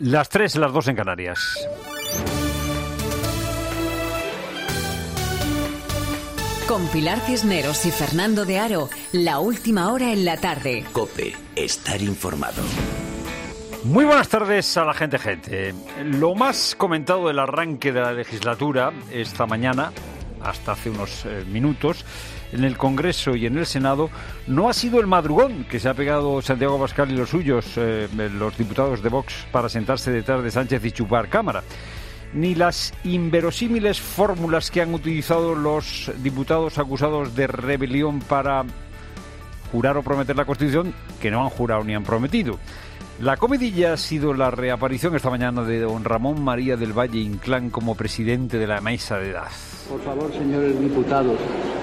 Las 3, las 2 en Canarias. Con Pilar Cisneros y Fernando de Aro, la última hora en la tarde. COPE, estar informado. Muy buenas tardes a la gente. Lo más comentado del arranque de la legislatura esta mañana, hasta hace unos minutos, en el Congreso y en el Senado, no ha sido el madrugón que se ha pegado Santiago Abascal y los suyos, los diputados de Vox, para sentarse detrás de Sánchez y chupar cámara, ni las inverosímiles fórmulas que han utilizado los diputados acusados de rebelión para jurar o prometer la Constitución, que no han jurado ni han prometido. La comidilla ha sido la reaparición esta mañana de don Ramón María del Valle Inclán como presidente de la Mesa de Edad. Por favor, señores diputados,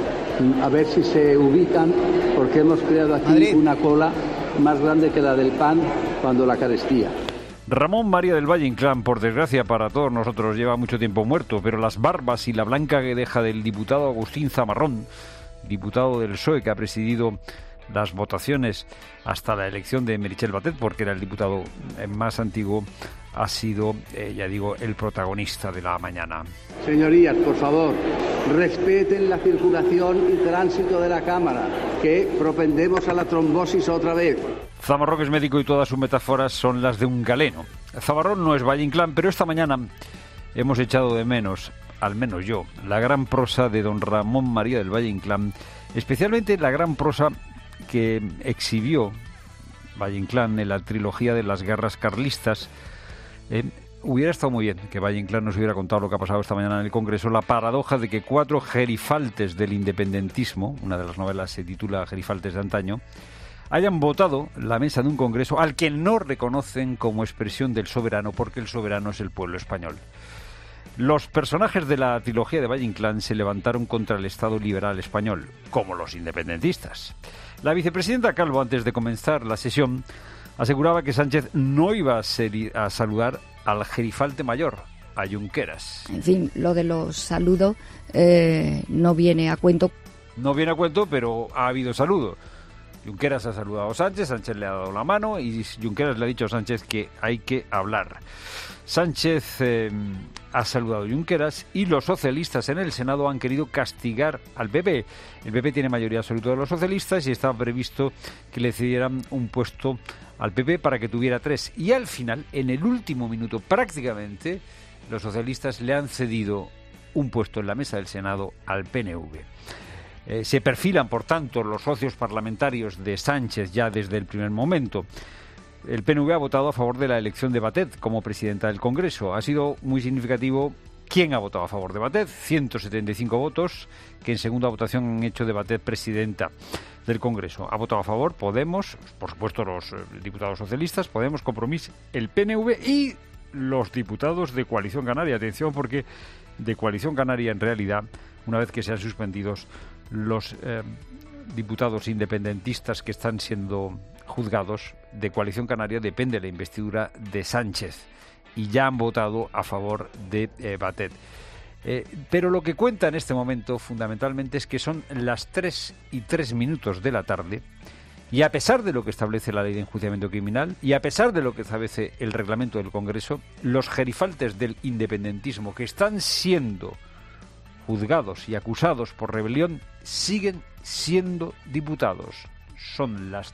a ver si se ubican, porque hemos creado aquí una cola más grande que la del pan cuando la carestía. Ramón María del Valle Inclán, por desgracia para todos nosotros, lleva mucho tiempo muerto, pero las barbas y la blanca guedeja del diputado Agustín Zamarrón, diputado del PSOE que ha presidido las votaciones hasta la elección de Meritxell Batet, porque era el diputado más antiguo, ha sido, el protagonista de la mañana. Señorías, por favor, respeten la circulación y tránsito de la Cámara, que propendemos a la trombosis otra vez. Zamarrón es médico y todas sus metáforas son las de un galeno. Zamarrón no es Valle Inclán, pero esta mañana hemos echado de menos, al menos yo, la gran prosa de don Ramón María del Valle Inclán, especialmente la gran prosa que exhibió Valle Inclán en la trilogía de las guerras carlistas. Hubiera estado muy bien que Valle Inclán nos hubiera contado lo que ha pasado esta mañana en el Congreso, la paradoja de que 4 gerifaltes del independentismo, una de las novelas se titula Gerifaltes de antaño, hayan votado la mesa de un Congreso al que no reconocen como expresión del soberano, porque el soberano es el pueblo español. Los personajes de la trilogía de Valle Inclán se levantaron contra el Estado liberal español, como los independentistas. La vicepresidenta Calvo, antes de comenzar la sesión, aseguraba que Sánchez no iba a saludar al gerifalte mayor, a Junqueras. En fin, lo de los saludos no viene a cuento. No viene a cuento, pero ha habido saludo. Junqueras ha saludado a Sánchez, Sánchez le ha dado la mano y Junqueras le ha dicho a Sánchez que hay que hablar. Sánchez ha saludado a Junqueras y los socialistas en el Senado han querido castigar al PP. El PP tiene mayoría absoluta de los socialistas y estaba previsto que le cedieran un puesto al PP para que tuviera 3. Y al final, en el último minuto prácticamente, los socialistas le han cedido un puesto en la mesa del Senado al PNV. Se perfilan, por tanto, los socios parlamentarios de Sánchez ya desde el primer momento. El PNV ha votado a favor de la elección de Batet como presidenta del Congreso. Ha sido muy significativo quién ha votado a favor de Batet, 175 votos, que en segunda votación han hecho de Batet presidenta del Congreso. Ha votado a favor Podemos, por supuesto los diputados socialistas, Podemos, Compromís, el PNV y los diputados de Coalición Canaria. Atención, porque de Coalición Canaria, en realidad, una vez que sean suspendidos los diputados independentistas que están siendo juzgados, de Coalición Canaria depende la investidura de Sánchez y ya han votado a favor de Batet. Pero lo que cuenta en este momento fundamentalmente es que son las 3:03 de la tarde y a pesar de lo que establece la ley de enjuiciamiento criminal y a pesar de lo que establece el reglamento del Congreso, los gerifaltes del independentismo que están siendo juzgados y acusados por rebelión siguen siendo diputados. Son las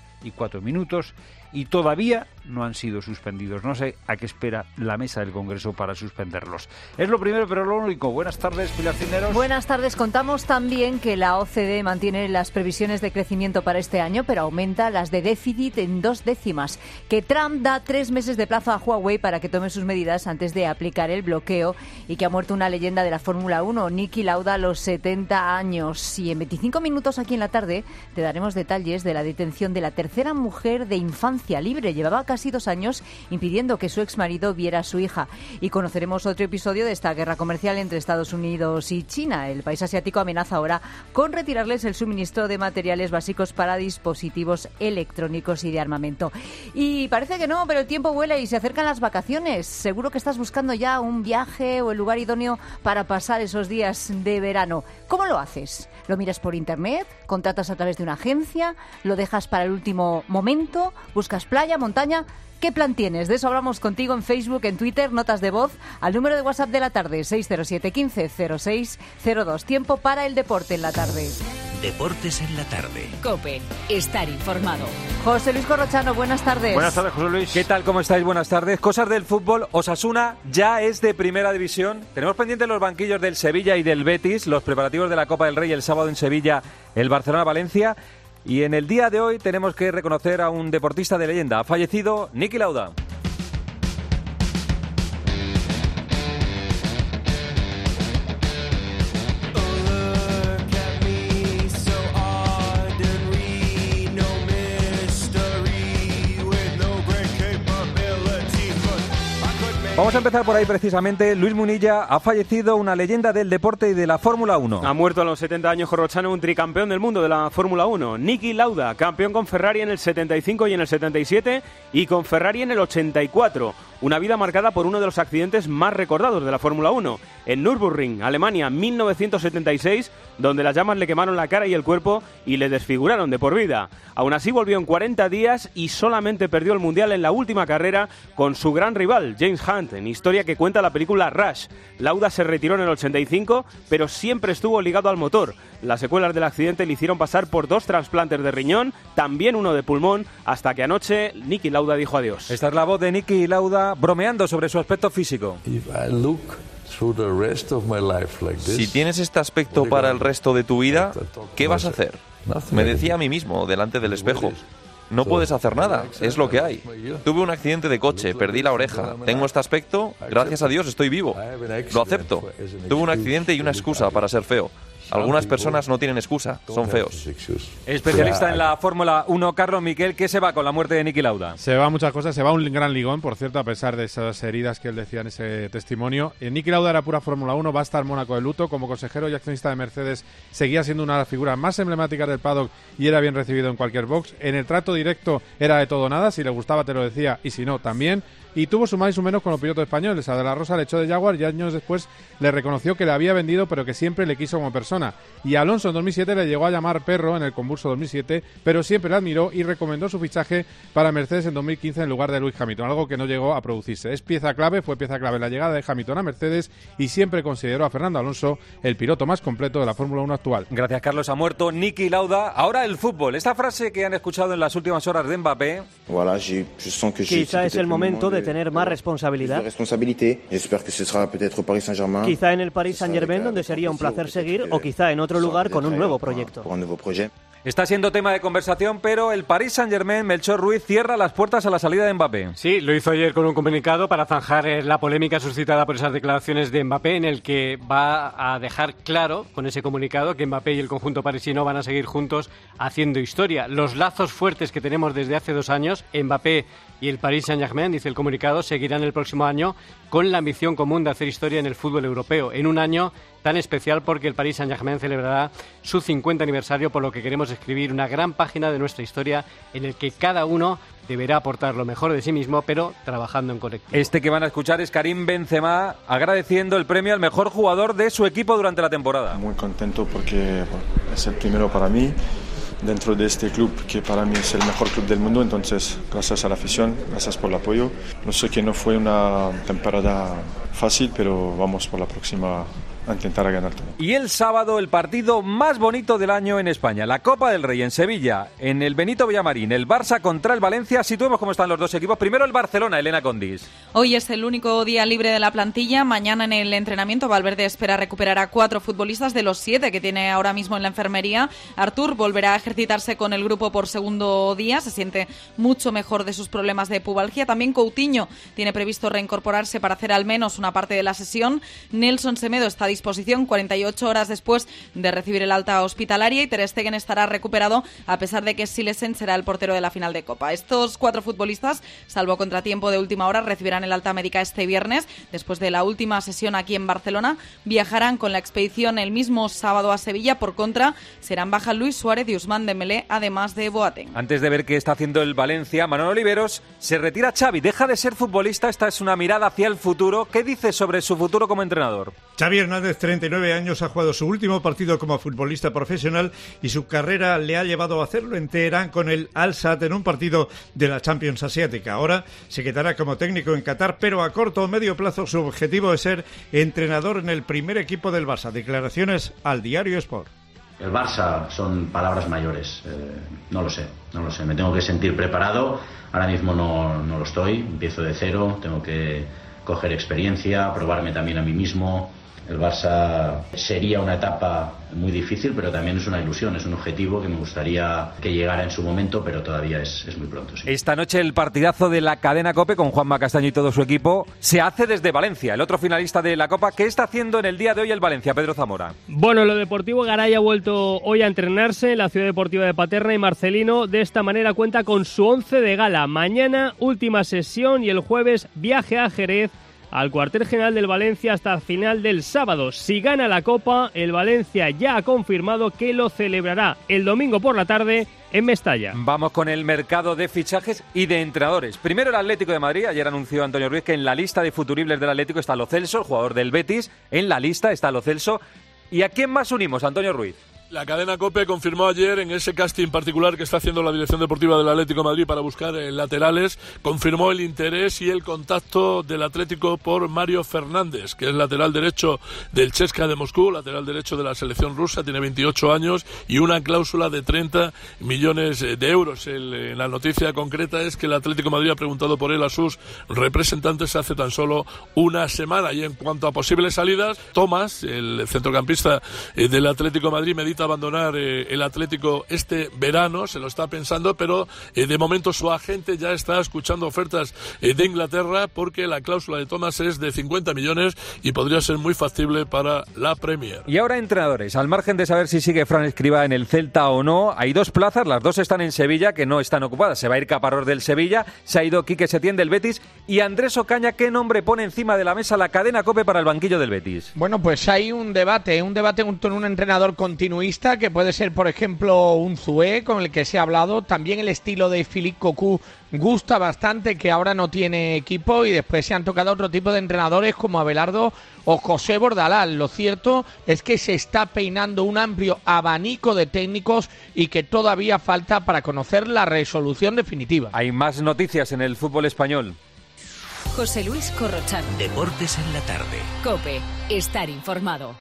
3:04 y todavía no han sido suspendidos. No sé a qué espera la mesa del Congreso para suspenderlos. Es lo primero, pero lo único. Buenas tardes, Pilar Cisneros. Buenas tardes. Contamos también que la OCDE mantiene las previsiones de crecimiento para este año, pero aumenta las de déficit en 2 décimas. Que Trump da 3 meses de plazo a Huawei para que tome sus medidas antes de aplicar el bloqueo y que ha muerto una leyenda de la Fórmula 1, Niki Lauda, a los 70 años. Y en 25 minutos aquí en la tarde te daremos detalles de la detención de la tercera mujer de infancia libre. Llevaba casi 2 años impidiendo que su exmarido viera a su hija. Y conoceremos otro episodio de esta guerra comercial entre Estados Unidos y China. El país asiático amenaza ahora con retirarles el suministro de materiales básicos para dispositivos electrónicos y de armamento. Y parece que no, pero el tiempo vuela y se acercan las vacaciones. Seguro que estás buscando ya un viaje o el lugar idóneo para pasar esos días de verano. ¿Cómo lo haces? ¿Lo miras por internet? ¿Contratas a través de una agencia? ¿Lo dejas para el último momento? buscas playa, montaña. ¿Qué plan tienes? De eso hablamos contigo en Facebook, en Twitter, notas de voz, al número de WhatsApp de la tarde, 607 15 06 02. Tiempo para el deporte en la tarde. Deportes en la tarde. COPE. Estar informado. José Luis Corrochano, buenas tardes. Buenas tardes, José Luis. ¿Qué tal? ¿Cómo estáis? Buenas tardes. Cosas del fútbol. Osasuna ya es de primera división. Tenemos pendientes los banquillos del Sevilla y del Betis, los preparativos de la Copa del Rey el sábado en Sevilla, el Barcelona-Valencia. Y en el día de hoy tenemos que reconocer a un deportista de leyenda. Ha fallecido Niki Lauda. Vamos a empezar por ahí precisamente. Luis Munilla, ha fallecido una leyenda del deporte y de la Fórmula 1. Ha muerto a los 70 años Corrochano, un tricampeón del mundo de la Fórmula 1. Niki Lauda, campeón con Ferrari en el 75 y en el 77 y con Ferrari en el 84. Una vida marcada por uno de los accidentes más recordados de la Fórmula 1. En Nürburgring, Alemania, 1976, donde las llamas le quemaron la cara y el cuerpo y le desfiguraron de por vida. Aún así volvió en 40 días y solamente perdió el Mundial en la última carrera con su gran rival, James Hunt, en historia que cuenta la película Rush. Lauda se retiró en el 85, pero siempre estuvo ligado al motor. Las secuelas del accidente le hicieron pasar por 2 trasplantes de riñón, también uno de pulmón, hasta que anoche Niki Lauda dijo adiós. Esta es la voz de Niki Lauda bromeando sobre su aspecto físico. Si tienes este aspecto para el resto de tu vida, ¿qué vas a hacer? Me decía a mí mismo, delante del espejo. No puedes hacer nada, es lo que hay. Tuve un accidente de coche, perdí la oreja. Tengo este aspecto, gracias a Dios estoy vivo. Lo acepto. Tuve un accidente y una excusa para ser feo. Algunas personas no tienen excusa, son feos. Especialista en la Fórmula 1, Carlos Miquel, ¿qué se va con la muerte de Niki Lauda? Se va muchas cosas, se va un gran ligón, por cierto, a pesar de esas heridas que él decía en ese testimonio. Niki Lauda era pura Fórmula 1, va a estar en Mónaco de luto. Como consejero y accionista de Mercedes, seguía siendo una de las figuras más emblemáticas del paddock y era bien recibido en cualquier box. En el trato directo era de todo o nada, si le gustaba te lo decía y si no, también. Y tuvo su más y su menos con los pilotos españoles. A De la Rosa le echó de Jaguar y años después le reconoció que le había vendido, pero que siempre le quiso como persona. Y a Alonso en 2007 le llegó a llamar perro en el convulso 2007, pero siempre le admiró y recomendó su fichaje para Mercedes en 2015 en lugar de Lewis Hamilton, algo que no llegó a producirse. Es pieza clave, fue pieza clave en la llegada de Hamilton a Mercedes y siempre consideró a Fernando Alonso el piloto más completo de la Fórmula 1 actual. Gracias, Carlos. Ha muerto Niki Lauda. Ahora el fútbol. Esta frase que han escuchado en las últimas horas de Mbappé. Quizá es el momento de tener más responsabilidad. Quizá en el Paris Saint-Germain, donde sería un placer seguir, o quizá en otro lugar con un nuevo proyecto. Está siendo tema de conversación, pero el Paris Saint-Germain, Melchor Ruiz, cierra las puertas a la salida de Mbappé. Sí, lo hizo ayer con un comunicado para zanjar la polémica suscitada por esas declaraciones de Mbappé, en el que va a dejar claro, con ese comunicado, que Mbappé y el conjunto parisino van a seguir juntos haciendo historia. Los lazos fuertes que tenemos desde hace 2 años, Mbappé y el Paris Saint-Germain, dice el comunicado, seguirán el próximo año con la ambición común de hacer historia en el fútbol europeo, en un año tan especial porque el Paris Saint-Germain celebrará su 50 aniversario, por lo que queremos escribir una gran página de nuestra historia en el que cada uno deberá aportar lo mejor de sí mismo, pero trabajando en colectivo. Este que van a escuchar es Karim Benzema, agradeciendo el premio al mejor jugador de su equipo durante la temporada. Muy contento porque es el primero para mí dentro de este club que para mí es el mejor club del mundo, entonces gracias a la afición, gracias por el apoyo. No sé que no fue una temporada fácil, pero vamos por la próxima a intentar ganar todo. Y el sábado el partido más bonito del año en España, la Copa del Rey en Sevilla, en el Benito Villamarín, el Barça contra el Valencia. Situemos cómo están los dos equipos. Primero el Barcelona, Elena Condis. Hoy es el único día libre de la plantilla. Mañana en el entrenamiento Valverde espera recuperar a 4 futbolistas de los 7 que tiene ahora mismo en la enfermería. Artur volverá a ejercitarse con el grupo por segundo día, se siente mucho mejor de sus problemas de pubalgia. También Coutinho tiene previsto reincorporarse para hacer al menos una parte de la sesión. Nelson Semedo está a disposición 48 horas después de recibir el alta hospitalaria y Ter Stegen estará recuperado a pesar de que Silesen será el portero de la final de Copa. Estos 4 futbolistas, salvo contratiempo de última hora, recibirán el alta médica este viernes. Después de la última sesión aquí en Barcelona, viajarán con la expedición el mismo sábado a Sevilla. Por contra, serán baja Luis Suárez y Ousmane Dembélé, además de Boateng. Antes de ver qué está haciendo el Valencia, Manolo Oliveros, se retira Xavi, deja de ser futbolista. Esta es una mirada hacia el futuro. ¿Qué dice sobre su futuro como entrenador? Xavi Hernández Fernández, 39 años, ha jugado su último partido como futbolista profesional y su carrera le ha llevado a hacerlo en Teherán con el Al-Sadd en un partido de la Champions Asiática. Ahora se quedará como técnico en Qatar, pero a corto o medio plazo su objetivo es ser entrenador en el primer equipo del Barça. Declaraciones al Diario Sport. El Barça son palabras mayores, no lo sé, me tengo que sentir preparado, ahora mismo no lo estoy, empiezo de cero, tengo que coger experiencia, probarme también a mí mismo. El Barça sería una etapa muy difícil, pero también es una ilusión, es un objetivo que me gustaría que llegara en su momento, pero todavía es muy pronto. Sí. Esta noche el partidazo de la cadena COPE con Juanma Castaño y todo su equipo se hace desde Valencia, el otro finalista de la Copa. ¿Qué está haciendo en el día de hoy el Valencia, Pedro Zamora? Bueno, lo deportivo, Garay ha vuelto hoy a entrenarse en la Ciudad Deportiva de Paterna y Marcelino de esta manera cuenta con su 11 de gala. Mañana última sesión y el jueves viaje a Jerez al cuartel general del Valencia hasta el final del sábado. Si gana la Copa, el Valencia ya ha confirmado que lo celebrará el domingo por la tarde en Mestalla. Vamos con el mercado de fichajes y de entrenadores. Primero el Atlético de Madrid. Ayer anunció Antonio Ruiz que en la lista de futuribles del Atlético está Lo Celso, el jugador del Betis. En la lista está Lo Celso. ¿Y a quién más unimos, Antonio Ruiz? La cadena COPE confirmó ayer en ese casting particular que está haciendo la dirección deportiva del Atlético de Madrid para buscar laterales, confirmó el interés y el contacto del Atlético por Mario Fernández, que es lateral derecho del CSKA de Moscú, lateral derecho de la selección rusa, tiene 28 años y una cláusula de 30 millones de euros. La noticia concreta es que el Atlético de Madrid ha preguntado por él a sus representantes hace tan solo una semana. Y en cuanto a posibles salidas, Tomás, el centrocampista del Atlético de Madrid, medita abandonar el Atlético este verano, se lo está pensando, pero de momento su agente ya está escuchando ofertas de Inglaterra porque la cláusula de Thomas es de 50 millones y podría ser muy factible para la Premier. Y ahora entrenadores, al margen de saber si sigue Fran Escribá en el Celta o no, hay dos plazas, las dos están en Sevilla que no están ocupadas. Se va a ir Caparrós del Sevilla, se ha ido Quique Setién del Betis y Andrés Ocaña. ¿Qué nombre pone encima de la mesa la cadena COPE para el banquillo del Betis? Bueno, pues hay un debate con un entrenador continuista que puede ser, por ejemplo, un Zoué, con el que se ha hablado. También el estilo de Philippe Cocu gusta bastante, que ahora no tiene equipo, y después se han tocado otro tipo de entrenadores como Abelardo o José Bordalás. Lo cierto es que se está peinando un amplio abanico de técnicos y que todavía falta para conocer la resolución definitiva. Hay más noticias en el fútbol español. José Luis Corrochano. Deportes en la tarde. COPE. Estar informado.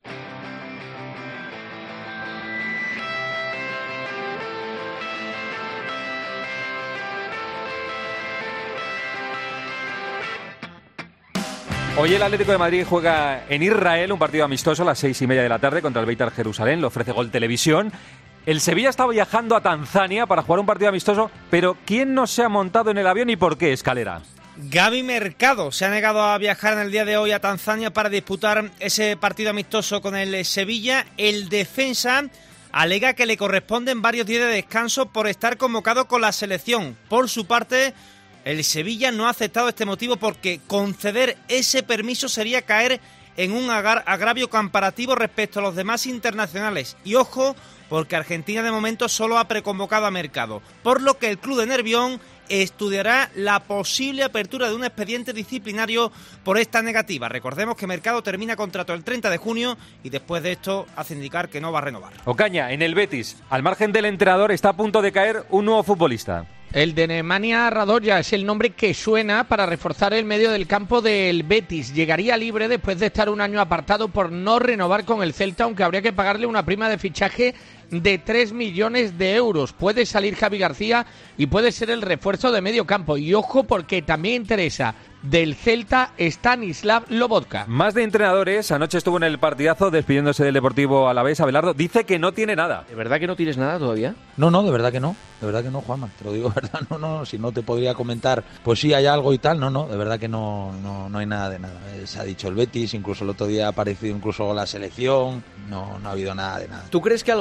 Hoy el Atlético de Madrid juega en Israel, un partido amistoso a las 6:30 de la tarde contra el Beitar Jerusalén, lo ofrece Gol Televisión. El Sevilla está viajando a Tanzania para jugar un partido amistoso, pero ¿quién no se ha montado en el avión y por qué, Escalera? Gaby Mercado se ha negado a viajar en el día de hoy a Tanzania para disputar ese partido amistoso con el Sevilla. El defensa alega que le corresponden varios días de descanso por estar convocado con la selección. Por su parte, el Sevilla no ha aceptado este motivo porque conceder ese permiso sería caer en un agravio comparativo respecto a los demás internacionales. Y ojo, porque Argentina de momento solo ha preconvocado a Mercado, por lo que el club de Nervión estudiará la posible apertura de un expediente disciplinario por esta negativa. Recordemos que Mercado termina contrato el 30 de junio y después de esto hace indicar que no va a renovar. Ocaña, en el Betis, al margen del entrenador, está a punto de caer un nuevo futbolista. El de Nemanja Radoja es el nombre que suena para reforzar el medio del campo del Betis. Llegaría libre después de estar un año apartado por no renovar con el Celta, aunque habría que pagarle una prima de fichaje de 3 millones de euros. Puede salir Javi García y puede ser el refuerzo de medio campo. Y ojo, porque también interesa del Celta Stanislav Lobotka. Más de entrenadores. Anoche estuvo en el partidazo despidiéndose del Deportivo Alavés. Abelardo dice que no tiene nada. ¿De verdad que no tienes nada todavía? No, de verdad que no. De verdad que no, Juanma. Te lo digo de verdad. No. Si no te podría comentar, pues sí hay algo y tal. No. De verdad que no hay nada de nada. Se ha dicho el Betis, incluso el otro día ha aparecido incluso la selección. No ha habido nada de nada. ¿Tú crees que algún día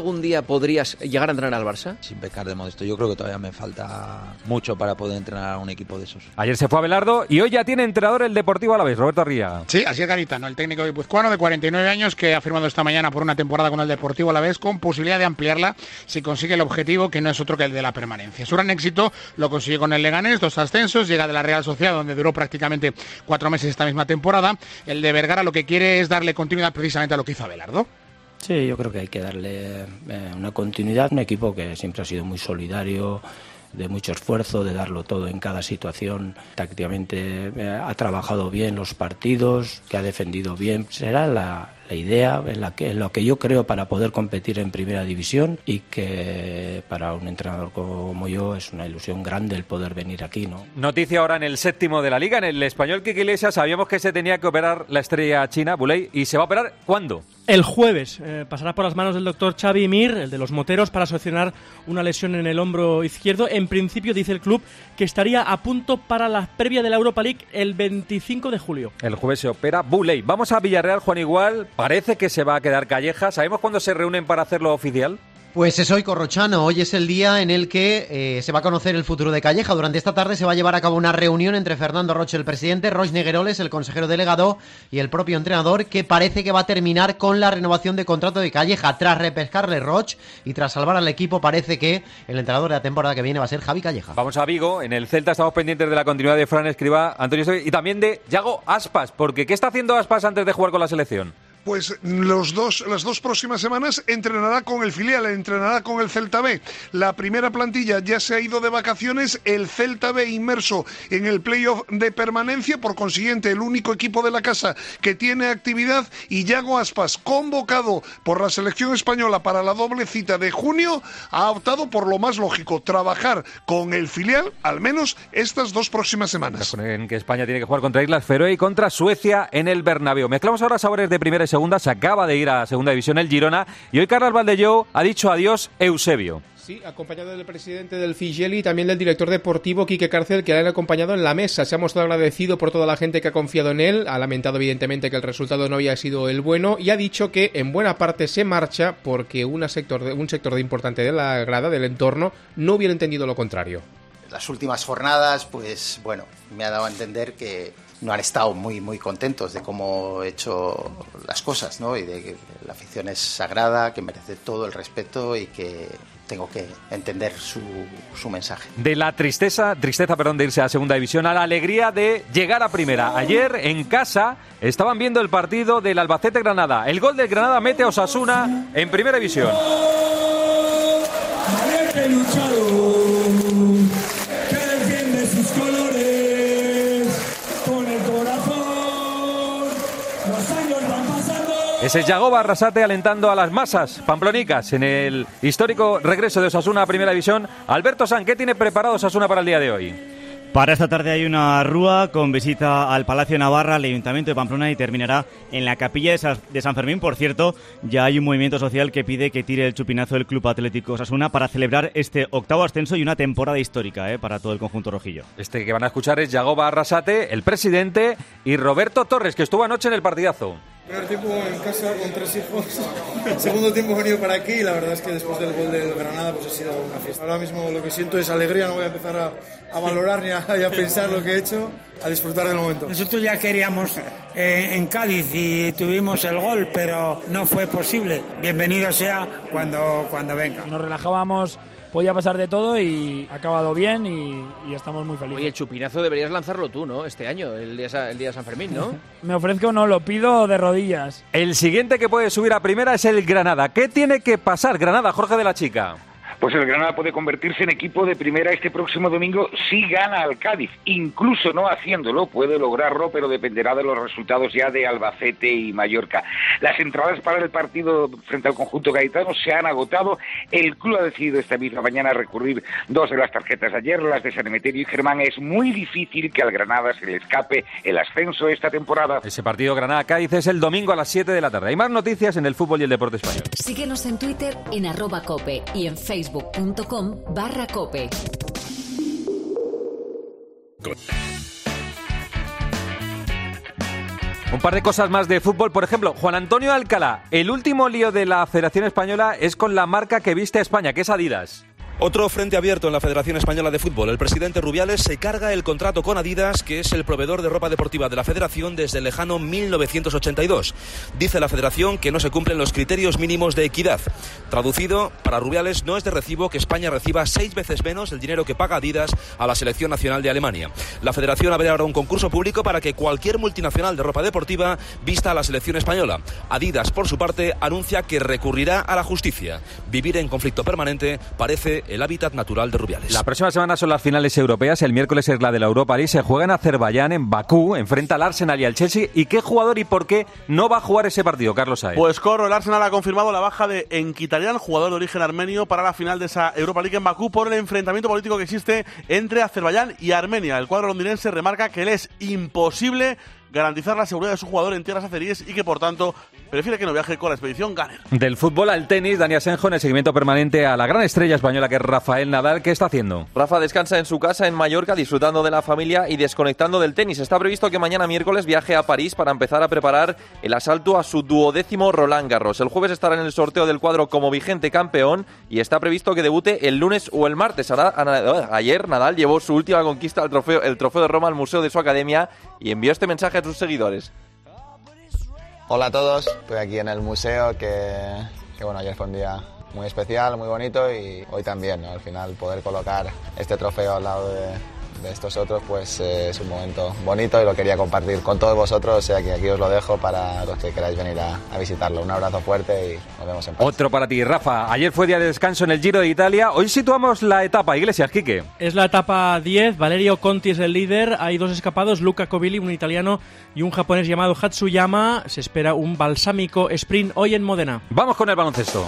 podrías llegar a entrenar al Barça? Sin pecar de modesto, yo creo que todavía me falta mucho para poder entrenar a un equipo de esos. Ayer se fue Abelardo y hoy ya tiene entrenador el Deportivo Alavés, Roberto Arriaga. Sí, así es, Garitano, el técnico guipuzcoano de 49 años que ha firmado esta mañana por una temporada con el Deportivo Alavés con posibilidad de ampliarla si consigue el objetivo, que no es otro que el de la permanencia. Su gran éxito lo consigue con el Leganés, 2 ascensos, llega de la Real Sociedad, donde duró prácticamente 4 meses esta misma temporada. El de Vergara lo que quiere es darle continuidad precisamente a lo que hizo Abelardo. Sí, yo creo que hay que darle una continuidad, un equipo que siempre ha sido muy solidario, de mucho esfuerzo, de darlo todo en cada situación. Tácticamente ha trabajado bien los partidos, que ha defendido bien. Será la idea en lo que yo creo para poder competir en primera división, y que para un entrenador como yo es una ilusión grande el poder venir aquí, ¿no? Noticia ahora en el 7º de la Liga, en el Español Quique Iglesias. Sabíamos que se tenía que operar la estrella china, Bouley, y se va a operar ¿cuándo? El jueves pasará por las manos del doctor Xavi Mir, el de los moteros, para solucionar una lesión en el hombro izquierdo. En principio dice el club que estaría a punto para la previa de la Europa League el 25 de julio. El jueves se opera Bouley. Vamos a Villarreal, Juan Igual. Parece que se va a quedar Calleja. ¿Sabemos cuándo se reúnen para hacerlo oficial? Pues es hoy, Corrochano. Hoy es el día en el que se va a conocer el futuro de Calleja. Durante esta tarde se va a llevar a cabo una reunión entre Fernando Roche, el presidente, Roix Negueroles, el consejero delegado, y el propio entrenador, que parece que va a terminar con la renovación de contrato de Calleja. Tras repescarle Roig y tras salvar al equipo, parece que el entrenador de la temporada que viene va a ser Javi Calleja. Vamos a Vigo. En el Celta estamos pendientes de la continuidad de Fran Escribá, Antonio Seve, y también de Yago Aspas, porque ¿qué está haciendo Aspas antes de jugar con la selección? Pues las dos próximas semanas entrenará con el filial, entrenará con el Celta B. La primera plantilla ya se ha ido de vacaciones, el Celta B inmerso en el playoff de permanencia, por consiguiente el único equipo de la casa que tiene actividad, y Yago Aspas, convocado por la selección española para la doble cita de junio, ha optado por lo más lógico, trabajar con el filial al menos estas 2 próximas semanas. En que España tiene que jugar contra Islas Feroe y contra Suecia en el Bernabéu. Mezclamos ahora sabores de primera y segunda. Se acaba de ir a segunda división el Girona y hoy Carles Valdelló ha dicho adiós Eusebio. Sí, acompañado del presidente del Figeli y también del director deportivo Quique Cárcel, que le han acompañado en la mesa. Se ha mostrado agradecido por toda la gente que ha confiado en él, ha lamentado evidentemente que el resultado no había sido el bueno y ha dicho que en buena parte se marcha porque un sector importante de la grada, del entorno, no hubiera entendido lo contrario. Las últimas jornadas, pues bueno, me ha dado a entender que no han estado muy contentos de cómo he hecho las cosas, ¿no? Y de que la afición es sagrada, que merece todo el respeto y que tengo que entender su mensaje. De la tristeza de irse a segunda división a la alegría de llegar a primera. Ayer en casa estaban viendo el partido del Albacete-Granada. El gol del Granada mete a Osasuna en primera división. Ese es Yagoba Arrasate alentando a las masas pamplonicas en el histórico regreso de Osasuna a Primera División. Alberto San, ¿qué tiene preparado Osasuna para el día de hoy? Para esta tarde hay una rúa con visita al Palacio Navarra, al Ayuntamiento de Pamplona, y terminará en la capilla de San Fermín. Por cierto, ya hay un movimiento social que pide que tire el chupinazo del Club Atlético Osasuna para celebrar este 8º ascenso y una temporada histórica para todo el conjunto rojillo. Este que van a escuchar es Yagoba Arrasate, el presidente, y Roberto Torres, que estuvo anoche en el partidazo. Primer tiempo en casa con 3 hijos, segundo tiempo he venido para aquí y la verdad es que después del gol del Granada pues ha sido una fiesta. Ahora mismo lo que siento es alegría, no voy a empezar a valorar ni a pensar lo que he hecho, a disfrutar del momento. Nosotros ya queríamos en Cádiz y tuvimos el gol, pero no fue posible. Bienvenido sea cuando venga. Nos relajábamos. Podía pasar de todo y ha acabado bien y estamos muy felices. Oye, el chupinazo deberías lanzarlo tú, ¿no? Este año, el día de San Fermín, ¿no? Me ofrezco, no, lo pido de rodillas. El siguiente que puede subir a primera es el Granada. ¿Qué tiene que pasar, Granada, Jorge de la Chica? Pues el Granada puede convertirse en equipo de primera este próximo domingo si gana al Cádiz. Incluso no haciéndolo, puede lograrlo, pero dependerá de los resultados ya de Albacete y Mallorca. Las entradas para el partido frente al conjunto gaditano se han agotado. El club ha decidido esta misma mañana recurrir 2 de las tarjetas de ayer, las de San Emeterio y Germán. Es muy difícil que al Granada se le escape el ascenso esta temporada. Ese partido Granada-Cádiz es el domingo a las 7 de la tarde. Hay más noticias en el fútbol y el deporte español. Síguenos en Twitter en @cope y en facebook.com/cope. Un par de cosas más de fútbol. Por ejemplo, Juan Antonio Alcalá, el último lío de la Federación Española es con la marca que viste a España, que es Adidas. Otro frente abierto en la Federación Española de Fútbol. El presidente Rubiales se carga el contrato con Adidas, que es el proveedor de ropa deportiva de la Federación desde el lejano 1982. Dice la Federación que no se cumplen los criterios mínimos de equidad. Traducido, para Rubiales no es de recibo que España reciba 6 veces menos el dinero que paga Adidas a la Selección Nacional de Alemania. La Federación abre ahora un concurso público para que cualquier multinacional de ropa deportiva vista a la selección española. Adidas, por su parte, anuncia que recurrirá a la justicia. Vivir en conflicto permanente parece el hábitat natural de Rubiales. La próxima semana son las finales europeas. El miércoles es la de la Europa League. Se juega en Azerbaiyán, en Bakú. Enfrenta al Arsenal y al Chelsea. ¿Y qué jugador y por qué no va a jugar ese partido, Carlos Saez? Pues Corro, el Arsenal ha confirmado la baja de Mkhitaryan, jugador de origen armenio, para la final de esa Europa League en Bakú por el enfrentamiento político que existe entre Azerbaiyán y Armenia. El cuadro londinense remarca que le es imposible garantizar la seguridad de su jugador en tierras azeríes y que, por tanto, prefiere que no viaje con la expedición Gunner. Del fútbol al tenis, Dani Asenjo en el seguimiento permanente a la gran estrella española que es Rafael Nadal. ¿Qué está haciendo? Rafa descansa en su casa en Mallorca, disfrutando de la familia y desconectando del tenis. Está previsto que mañana miércoles viaje a París para empezar a preparar el asalto a su 12º Roland Garros. El jueves estará en el sorteo del cuadro como vigente campeón y está previsto que debute el lunes o el martes. Ayer Nadal llevó su última conquista al el trofeo de Roma al museo de su academia y envió este mensaje a sus seguidores. Hola a todos, estoy aquí en el museo que bueno, ayer fue un día muy especial, muy bonito y hoy también, ¿no? Al final poder colocar este trofeo al lado de estos otros pues es un momento bonito y lo quería compartir con todos vosotros, o sea que aquí os lo dejo para los que queráis venir a visitarlo. Un abrazo fuerte y nos vemos en París. Otro para ti, Rafa. Ayer fue día de descanso en el Giro de Italia. Hoy situamos la etapa, Iglesias, Quique. Es la etapa 10, Valerio Conti es el líder, hay 2 escapados, Luca Covilli, un italiano y un japonés llamado Hatsuyama. Se espera un balsámico sprint hoy en Módena. Vamos con el baloncesto.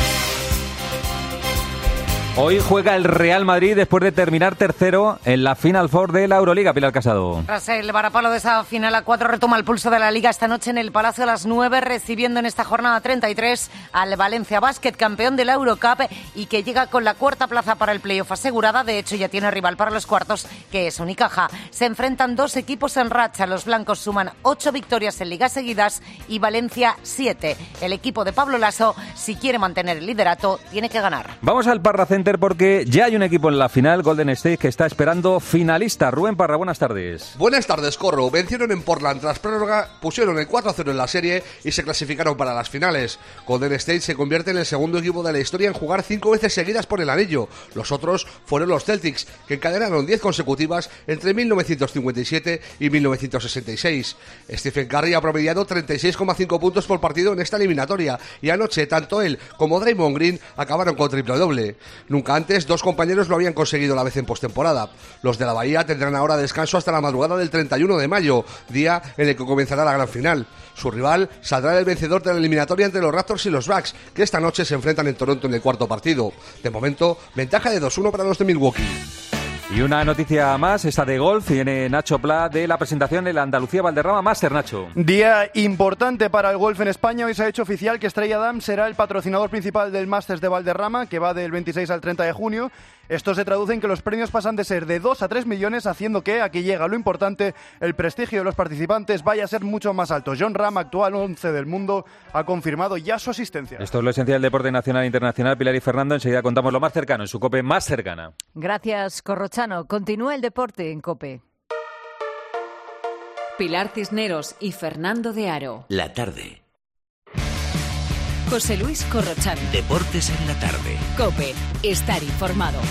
Hoy juega el Real Madrid después de terminar tercero en la Final Four de la Euroliga. Pilar Casado. Tras el varapalo de esa final a 4 retoma el pulso de la Liga esta noche en el Palacio a las 9, recibiendo en esta jornada 33 al Valencia Basket, campeón de la Eurocup y que llega con la 4ª plaza para el playoff asegurada. De hecho, ya tiene rival para los cuartos, que es Unicaja. Se enfrentan 2 equipos en racha. Los blancos suman 8 victorias en ligas seguidas y Valencia 7. El equipo de Pablo Lasso, si quiere mantener el liderato, tiene que ganar. Vamos al Parra Center porque ya hay un equipo en la final, Golden State, que está esperando finalista. Rubén Parra, buenas tardes. Buenas tardes, Corro. Vencieron en Portland tras prórroga, pusieron el 4-0 en la serie y se clasificaron para las finales. Golden State se convierte en el segundo equipo de la historia en jugar 5 veces seguidas por el anillo. Los otros fueron los Celtics, que encadenaron 10 consecutivas entre 1957 y 1966. Stephen Curry ha promediado 36,5 puntos por partido en esta eliminatoria y anoche tanto él como Draymond Green acabaron con triple doble. Nunca antes 2 compañeros lo habían conseguido a la vez en postemporada. Los de la Bahía tendrán ahora descanso hasta la madrugada del 31 de mayo, día en el que comenzará la gran final. Su rival saldrá el vencedor de la eliminatoria entre los Raptors y los Bucks, que esta noche se enfrentan en Toronto en el cuarto partido. De momento, ventaja de 2-1 para los de Milwaukee. Y una noticia más, esta de golf, viene Nacho Pla de la presentación en la Andalucía Valderrama Master, Nacho. Día importante para el golf en España. Hoy se ha hecho oficial que Estrella Damm será el patrocinador principal del Masters de Valderrama, que va del 26 al 30 de junio. Esto se traduce en que los premios pasan de ser de 2 a 3 millones, haciendo que, aquí llega lo importante, el prestigio de los participantes vaya a ser mucho más alto. Jon Rahm, actual 11 del mundo, ha confirmado ya su asistencia. Esto es lo esencial del deporte nacional e internacional. Pilar y Fernando, enseguida contamos lo más cercano, en su COPE más cercana. Gracias, Corrochano. Continúa el deporte en COPE. Pilar Cisneros y Fernando de Aro. La tarde. José Luis Corrochano. Deportes en la tarde. COPE. Estar informado.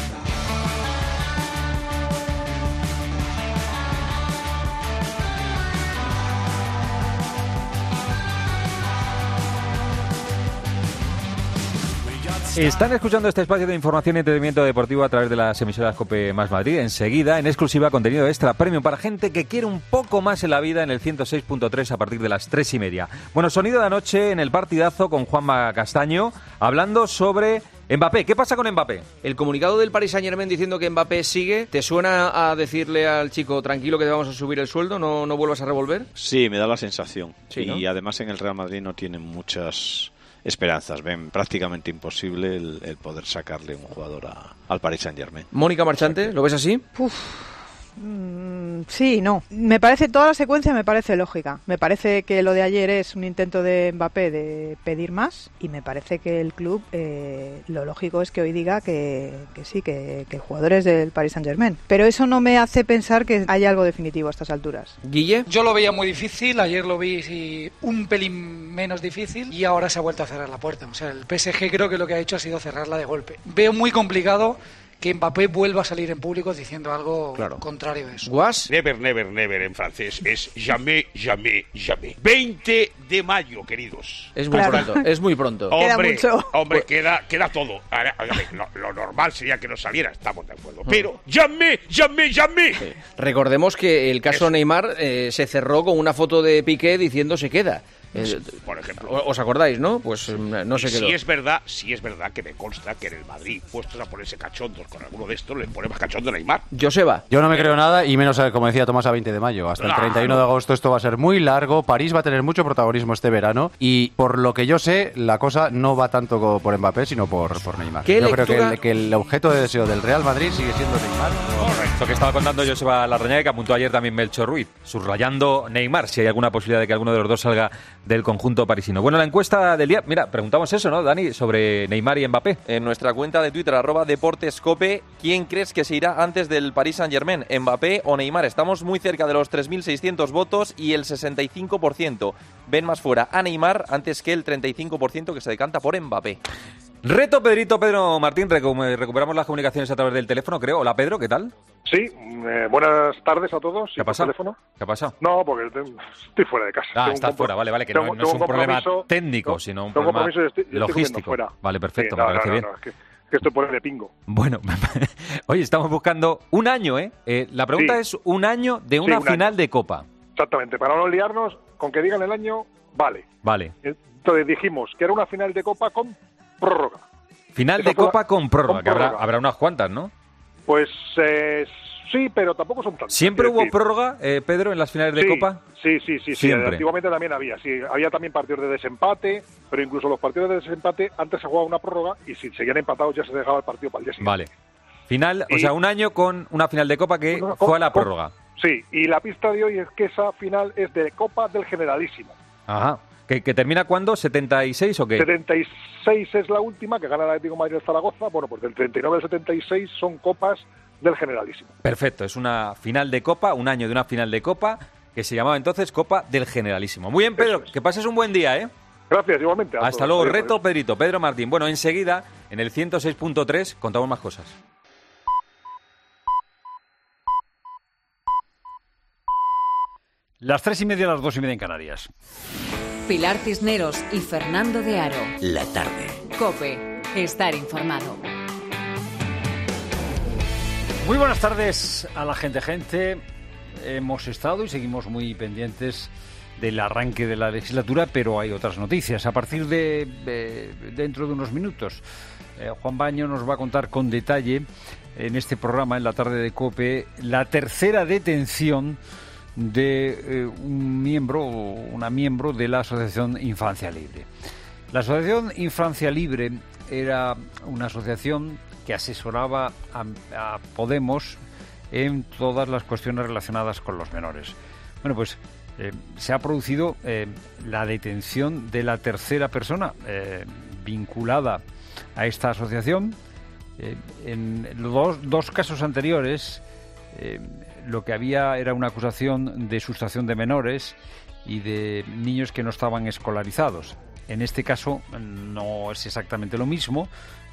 Están escuchando este espacio de información y entretenimiento deportivo a través de las emisoras COPE más Madrid. Enseguida, en exclusiva, contenido extra premium para gente que quiere un poco más en la vida en el 106.3 a partir de las 3:30. Bueno, sonido de anoche en el partidazo con Juanma Castaño, hablando sobre Mbappé. ¿Qué pasa con Mbappé? El comunicado del Paris Saint-Germain diciendo que Mbappé sigue, ¿te suena a decirle al chico tranquilo que te vamos a subir el sueldo, no vuelvas a revolver? Sí, me da la sensación. Sí, ¿no? Y además en el Real Madrid no tienen muchas esperanzas. Ven prácticamente imposible el poder sacarle un jugador al Paris Saint-Germain. Mónica Marchante, ¿lo ves así? Sí, no. Me parece, toda la secuencia me parece lógica. Me parece que lo de ayer es un intento de Mbappé de pedir más y me parece que el club, lo lógico es que hoy diga que sí, que el jugador es del Paris Saint-Germain. Pero eso no me hace pensar que haya algo definitivo a estas alturas. ¿Guille? Yo lo veía muy difícil, ayer lo vi un pelín menos difícil y ahora se ha vuelto a cerrar la puerta. O sea, el PSG creo que lo que ha hecho ha sido cerrarla de golpe. Veo muy complicado que Mbappé vuelva a salir en público diciendo algo contrario a eso. ¿Guas? Never, never, never en francés es jamais, jamais, jamais. 20 de mayo, queridos. Es muy pronto, es muy pronto. Hombre, hombre, queda todo. Ahora, lo normal sería que no saliera, estamos de acuerdo. Pero jamais, jamais, jamais. Sí. Recordemos que el caso Neymar se cerró con una foto de Piqué diciendo se queda. Por ejemplo. ¿Os acordáis, no? Pues no se quedó. Sí es verdad que me consta que en el Madrid, puestos a ponerse cachondos con alguno de estos, le pone más cachondo a Neymar. Joseba. Yo no me creo nada, y menos, como decía Tomás, a 20 de mayo. Hasta el 31 de agosto esto va a ser muy largo. París va a tener mucho protagonismo este verano. Y por lo que yo sé, la cosa no va tanto por Mbappé, sino por Neymar. Yo creo que el objeto de deseo del Real Madrid sigue siendo Neymar. Lo que estaba contando Joseba Larrañaga, que apuntó ayer también Melchor Ruiz, subrayando Neymar, si hay alguna posibilidad de que alguno de los dos salga del conjunto parisino. Bueno, la encuesta del día, mira, preguntamos eso, ¿no, Dani? Sobre Neymar y Mbappé. En nuestra cuenta de Twitter, @deportescope, ¿quién crees que se irá antes del Paris Saint-Germain, Mbappé o Neymar? Estamos muy cerca de los 3.600 votos y el 65% ven más fuera a Neymar antes que el 35% que se decanta por Mbappé. Reto Pedro Martín, recuperamos las comunicaciones a través del teléfono, creo. Hola, Pedro, ¿qué tal? Sí, buenas tardes a todos. ¿Qué ha pasado? ¿Qué ha pasado? No, porque estoy fuera de casa. Ah, estás fuera, vale, que no es un problema técnico, sino un problema logístico. Vale, perfecto, me parece bien. Que esto pone de pingo. Bueno, oye, estamos buscando un año, ¿eh? La pregunta es un año de una final de Copa. Exactamente, para no liarnos, con que digan el año, vale. Vale. Entonces dijimos que era una final de Copa con prórroga. Final de Copa con prórroga, que habrá unas cuantas, ¿no? Pues sí, pero tampoco son tantas. ¿Siempre hubo prórroga, Pedro, en las finales de Copa? Sí. Antiguamente también había. Sí, había también partidos de desempate, pero incluso los partidos de desempate, antes se jugaba una prórroga y si seguían empatados ya se dejaba el partido para el día siguiente. Vale. Final, o sea, un año con una final de Copa que fue a la prórroga. Sí, y la pista de hoy es que esa final es de Copa del Generalísimo. Ajá. ¿Que termina cuándo? ¿76 o qué? 76 es la última, que gana el Atlético de Madrid Zaragoza. Bueno, pues del 39 al 76 son Copas del Generalísimo. Perfecto, es una final de Copa, un año de una final de Copa, que se llamaba entonces Copa del Generalísimo. Muy bien, Pedro, que pases un buen día, ¿eh? Gracias, igualmente. Hasta luego, reto Pedrito, Pedro Martín. Bueno, enseguida, en el 106.3, contamos más cosas. Las 3:30, las 2:30 en Canarias. Pilar Cisneros y Fernando de Aro. La tarde. COPE. Estar informado. Muy buenas tardes a la gente. Hemos estado y seguimos muy pendientes del arranque de la legislatura, pero hay otras noticias. A partir de dentro de unos minutos, Juan Baño nos va a contar con detalle en este programa, en la tarde de COPE, la tercera detención de una miembro de la Asociación Infancia Libre. La Asociación Infancia Libre era una asociación que asesoraba a Podemos en todas las cuestiones relacionadas con los menores. Bueno, pues se ha producido la detención de la tercera persona vinculada a esta asociación. En los dos casos anteriores lo que había era una acusación de sustracción de menores y de niños que no estaban escolarizados. En este caso no es exactamente lo mismo.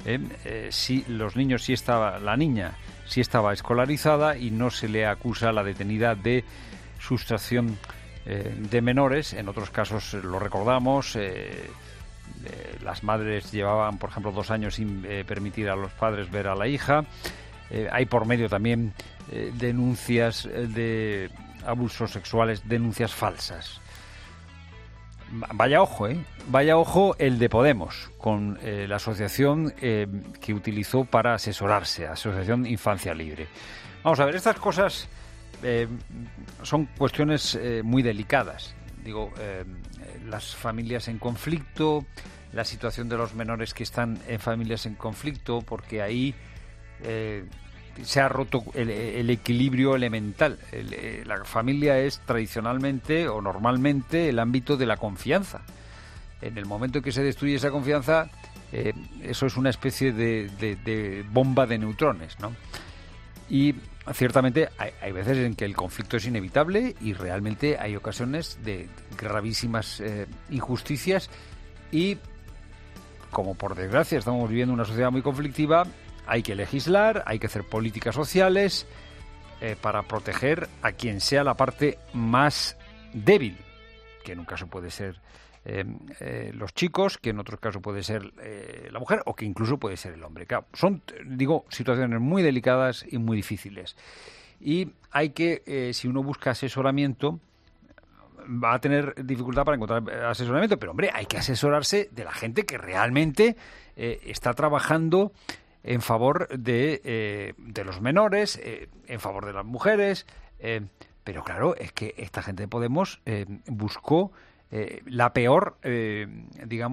La niña sí estaba escolarizada y no se le acusa a la detenida de sustracción de menores. En otros casos, lo recordamos, las madres llevaban, por ejemplo, 2 años sin permitir a los padres ver a la hija. Hay por medio también denuncias de abusos sexuales, denuncias falsas. Vaya ojo, Vaya ojo el de Podemos, con la asociación que utilizó para asesorarse, Asociación Infancia Libre. Vamos a ver, estas cosas son cuestiones muy delicadas. Digo, las familias en conflicto, la situación de los menores que están en familias en conflicto, porque ahí se ha roto el equilibrio elemental. La familia es tradicionalmente o normalmente el ámbito de la confianza. En el momento en que se destruye esa confianza, eso es una especie de bomba de neutrones, ¿no? Y ciertamente hay veces en que el conflicto es inevitable y realmente hay ocasiones de gravísimas injusticias y, como por desgracia estamos viviendo una sociedad muy conflictiva, hay que legislar, hay que hacer políticas sociales para proteger a quien sea la parte más débil, que en un caso puede ser los chicos, que en otro caso puede ser la mujer o que incluso puede ser el hombre. Claro, son, situaciones muy delicadas y muy difíciles. Y hay que, si uno busca asesoramiento, va a tener dificultad para encontrar asesoramiento, pero hombre, hay que asesorarse de la gente que realmente está trabajando en favor de los menores, en favor de las mujeres, pero claro, es que esta gente de Podemos buscó la peor, el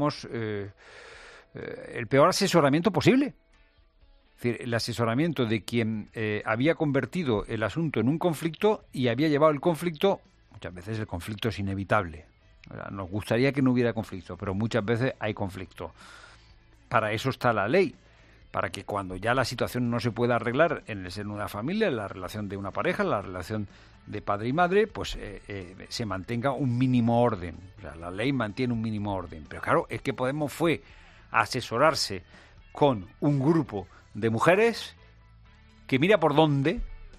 peor asesoramiento posible. Es decir, el asesoramiento de quien había convertido el asunto en un conflicto y había llevado el conflicto. Muchas veces el conflicto es inevitable. Nos gustaría que no hubiera conflicto, pero muchas veces hay conflicto. Para eso está la ley, para que cuando ya la situación no se pueda arreglar en el seno de una familia, en la relación de una pareja, en la relación de padre y madre, pues se mantenga un mínimo orden. O sea, la ley mantiene un mínimo orden. Pero claro, es que Podemos fue a asesorarse con un grupo de mujeres que mira por dónde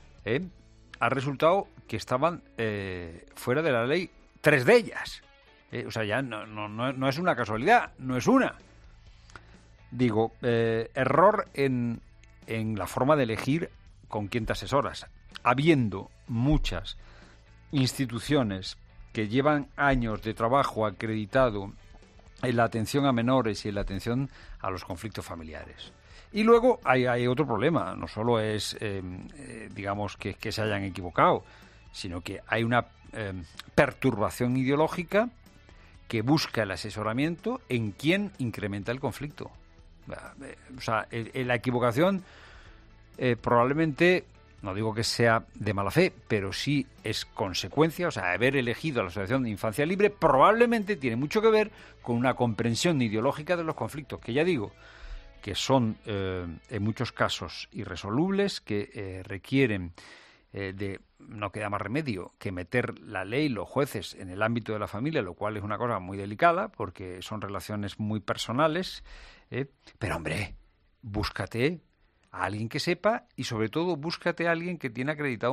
ha resultado que estaban fuera de la ley 3 de ellas. O sea, ya no es una casualidad, no es una. Digo, error en la forma de elegir con quién te asesoras. Habiendo muchas instituciones que llevan años de trabajo acreditado en la atención a menores y en la atención a los conflictos familiares. Y luego hay otro problema, no solo es, digamos, que se hayan equivocado, sino que hay una perturbación ideológica que busca el asesoramiento en quién incrementa el conflicto. O sea, la equivocación probablemente, no digo que sea de mala fe, pero sí es consecuencia, o sea, haber elegido la Asociación de Infancia Libre probablemente tiene mucho que ver con una comprensión ideológica de los conflictos, que ya digo, que son en muchos casos irresolubles, que requieren no queda más remedio que meter la ley, los jueces, en el ámbito de la familia, lo cual es una cosa muy delicada, porque son relaciones muy personales, pero hombre, búscate a alguien que sepa y sobre todo búscate a alguien que tiene acreditado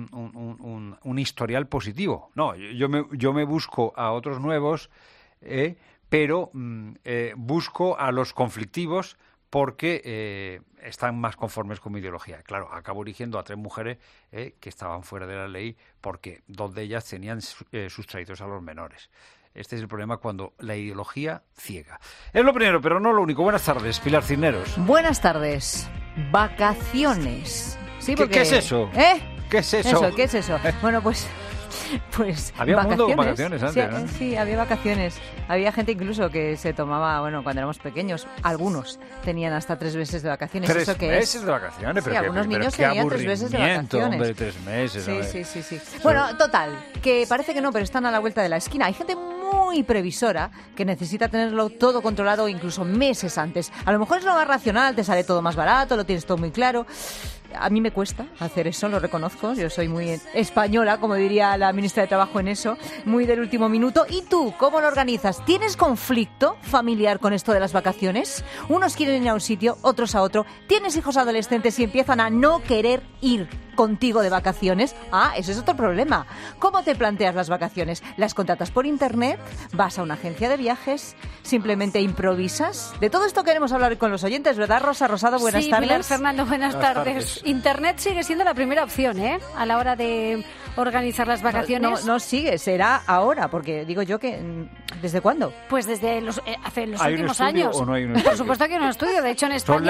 un historial positivo. No, yo me busco a otros nuevos, pero busco a los conflictivos porque están más conformes con mi ideología. Claro, acabo eligiendo a 3 mujeres que estaban fuera de la ley porque 2 de ellas tenían sustraídos a los menores. Este es el problema cuando la ideología ciega. Es lo primero, pero no lo único. Buenas tardes, Pilar Cisneros. Buenas tardes. Vacaciones. Sí, porque... ¿Qué es eso? ¿Qué es eso? ¿Qué es eso? Bueno, pues había un mundo con vacaciones antes, sí, ¿no? Sí, había vacaciones. Había gente incluso que se tomaba, bueno, cuando éramos pequeños, algunos tenían hasta 3 meses de vacaciones. 3 meses de vacaciones, pero sí, algunos niños tenían 3 meses de vacaciones. Hombre, 3 meses. Sí. Bueno, total, que parece que no, pero están a la vuelta de la esquina. Hay gente muy previsora que necesita tenerlo todo controlado incluso meses antes. A lo mejor es lo más racional, te sale todo más barato, lo tienes todo muy claro. A mí me cuesta hacer eso, lo reconozco. Yo soy muy española, como diría la ministra de Trabajo en eso, muy del último minuto. ¿Y tú, cómo lo organizas? ¿Tienes conflicto familiar con esto de las vacaciones? Unos quieren ir a un sitio, otros a otro. ¿Tienes hijos adolescentes y empiezan a no querer ir contigo de vacaciones? Ah, eso es otro problema. ¿Cómo te planteas las vacaciones? ¿Las contratas por internet? ¿Vas a una agencia de viajes? ¿Simplemente improvisas? De todo esto queremos hablar con los oyentes, ¿verdad, Rosa Rosado? Buenas tardes. Pilar Fernando, buenas tardes. Internet sigue siendo la primera opción, a la hora de organizar las vacaciones. No sigue, será ahora, porque digo yo que... ¿Desde cuándo? Pues desde hace los ¿Hay últimos un estudio años. ¿O no hay un estudio? Por supuesto que hay un estudio, de hecho en España... Son las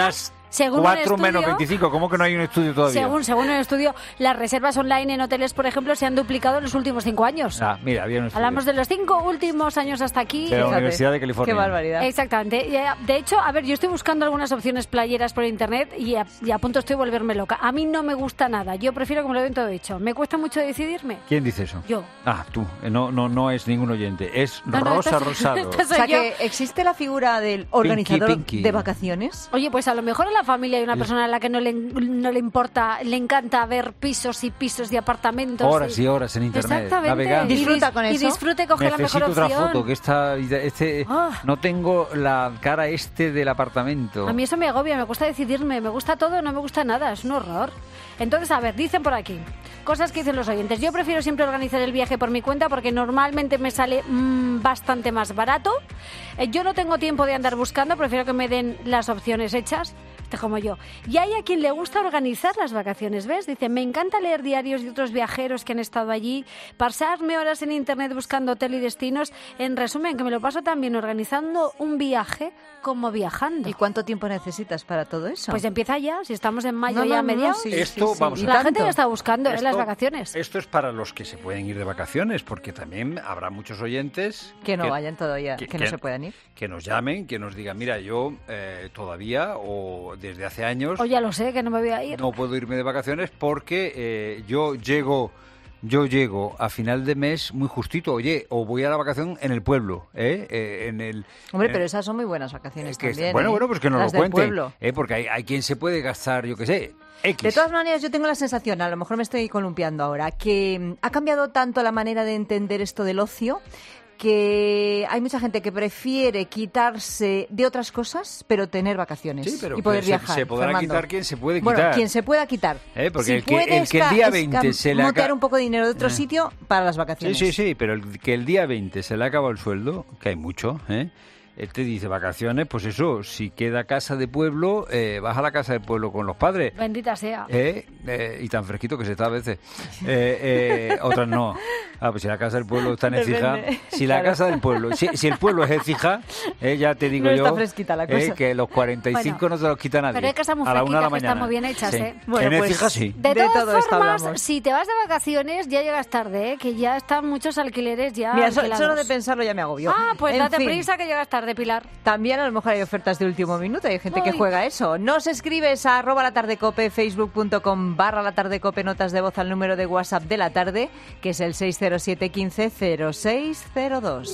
Según 4 un menos estudio, 25, ¿cómo que no hay un estudio todavía? Según el estudio, las reservas online en hoteles, por ejemplo, se han duplicado en los últimos 5 años. Mira, había un estudio. Hablamos de los 5 últimos años hasta aquí. De la Universidad de California. Qué barbaridad. Exactamente. De hecho, a ver, yo estoy buscando algunas opciones playeras por internet y a punto estoy de volverme loca. A mí no me gusta nada. Yo prefiero que me lo den todo hecho. ¿Me cuesta mucho decidirme? ¿Quién dice eso? Yo. Tú. No es ningún oyente. Es Rosa Rosado. O sea, que existe la figura del organizador Pinky. de vacaciones. Oye, pues a lo mejor en la familia hay una persona a la que no le importa, le encanta ver pisos y pisos de apartamentos. Horas y horas en internet, Exactamente. navegando. Disfruta con eso. Y disfrute, coge la mejor Necesito opción. otra foto, que no tengo la cara del apartamento. A mí eso me agobia, me gusta decidirme, me gusta todo, no me gusta nada, es un horror. Entonces, a ver, dicen por aquí, cosas que dicen los oyentes. Yo prefiero siempre organizar el viaje por mi cuenta porque normalmente me sale bastante más barato. Yo no tengo tiempo de andar buscando, prefiero que me den las opciones hechas, como yo. Y hay a quien le gusta organizar las vacaciones, ¿ves? Dice, me encanta leer diarios de otros viajeros que han estado allí, pasarme horas en internet buscando hotel y destinos. En resumen, que me lo paso también organizando un viaje como viajando. ¿Y cuánto tiempo necesitas para todo eso? Pues empieza ya, si estamos en mayo ya a mediados. Vamos a La ver. gente ya está buscando Esto- las vacaciones. Esto es para los que se pueden ir de vacaciones, porque también habrá muchos oyentes Que no vayan todavía, que no se puedan ir. Que nos llamen, que nos digan, mira, yo todavía o desde hace años O ya lo sé, que no me voy a ir. no puedo irme de vacaciones porque yo llego a final de mes muy justito, oye, o voy a la vacación en el pueblo, Hombre, pero esas son muy buenas vacaciones también. Bueno, pues que nos Las lo del cuenten, pueblo. porque hay quien se puede gastar, yo qué sé, X. De todas maneras, yo tengo la sensación, a lo mejor me estoy columpiando ahora, que ha cambiado tanto la manera de entender esto del ocio que hay mucha gente que prefiere quitarse de otras cosas, pero tener vacaciones Sí, pero y poder que viajar. se podrá Fernando. quitar quien se puede quitar. Bueno, quien se pueda quitar. Porque Si el que puedes el día 20 se le motear un poco de dinero de otro sitio para las vacaciones. Sí, pero que el día 20 se le acaba el sueldo, que hay mucho, Él te dice vacaciones, pues eso, si queda casa de pueblo, vas a la casa del pueblo con los padres. Bendita sea. Y tan fresquito que se está a veces. Otras no. Pues si la casa del pueblo está en Écija, si la casa del pueblo, si el pueblo es Écija, ya te digo No yo está fresquita la cosa. que los 45 no se los quita nadie. Pero hay casas muy a la 1 de la fresquitas que están mañana. muy bien hechas, Sí. ¿eh? Bueno, en pues, Écija sí. De De todas todo esto formas, hablamos. si te vas de vacaciones, ya llegas tarde, que ya están muchos alquileres ya Mira, alquilados. solo de pensarlo ya me agobio. Pues En date fin. prisa que llegas tarde, Pilar. También a lo mejor hay ofertas de último minuto, hay gente que Ay. juega eso. Nos escribes a @latardecope, facebook.com/latardecope, notas de voz al número de WhatsApp de la tarde, que es el 607 15 0602.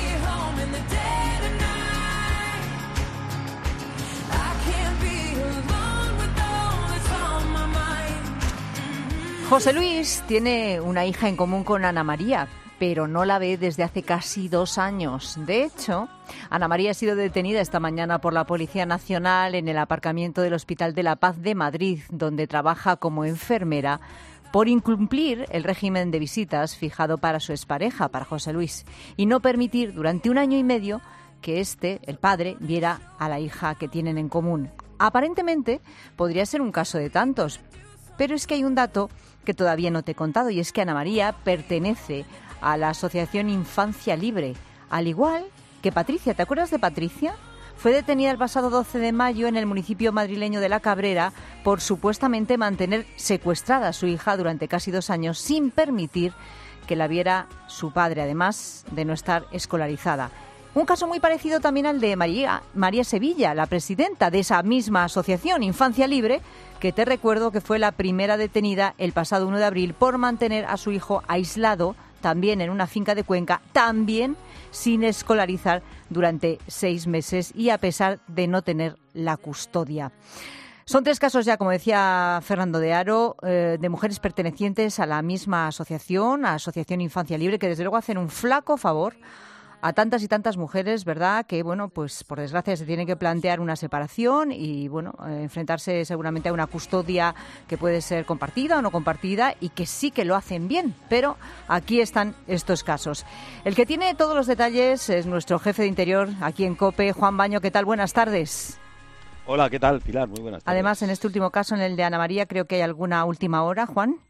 José Luis tiene una hija en común con Ana María, pero no la ve desde hace casi 2 años. De hecho, Ana María ha sido detenida esta mañana por la Policía Nacional en el aparcamiento del Hospital de la Paz de Madrid, donde trabaja como enfermera, por incumplir el régimen de visitas fijado para su expareja, para José Luis, y no permitir durante 1 año y medio que el padre, viera a la hija que tienen en común. Aparentemente, podría ser un caso de tantos, pero es que hay un dato que todavía no te he contado, y es que Ana María pertenece a la Asociación Infancia Libre, al igual que Patricia. ¿Te acuerdas de Patricia? Fue detenida el pasado 12 de mayo en el municipio madrileño de La Cabrera por supuestamente mantener secuestrada a su hija durante casi 2 años sin permitir que la viera su padre, además de no estar escolarizada. Un caso muy parecido también al de María Sevilla, la presidenta de esa misma asociación, Infancia Libre, que te recuerdo que fue la primera detenida el pasado 1 de abril por mantener a su hijo aislado, también en una finca de Cuenca, también sin escolarizar durante 6 meses y a pesar de no tener la custodia. Son 3 casos ya, como decía Fernando de Aro, de mujeres pertenecientes a la misma asociación, a Asociación Infancia Libre, que desde luego hacen un flaco favor a tantas y tantas mujeres, ¿verdad?, que, bueno, pues por desgracia se tienen que plantear una separación y, bueno, enfrentarse seguramente a una custodia que puede ser compartida o no compartida y que sí que lo hacen bien, pero aquí están estos casos. El que tiene todos los detalles es nuestro jefe de Interior aquí en COPE, Juan Baño. ¿Qué tal? Buenas tardes. Hola, ¿qué tal, Pilar? Muy buenas tardes. Además, en este último caso, en el de Ana María, creo que hay alguna última hora, Juan.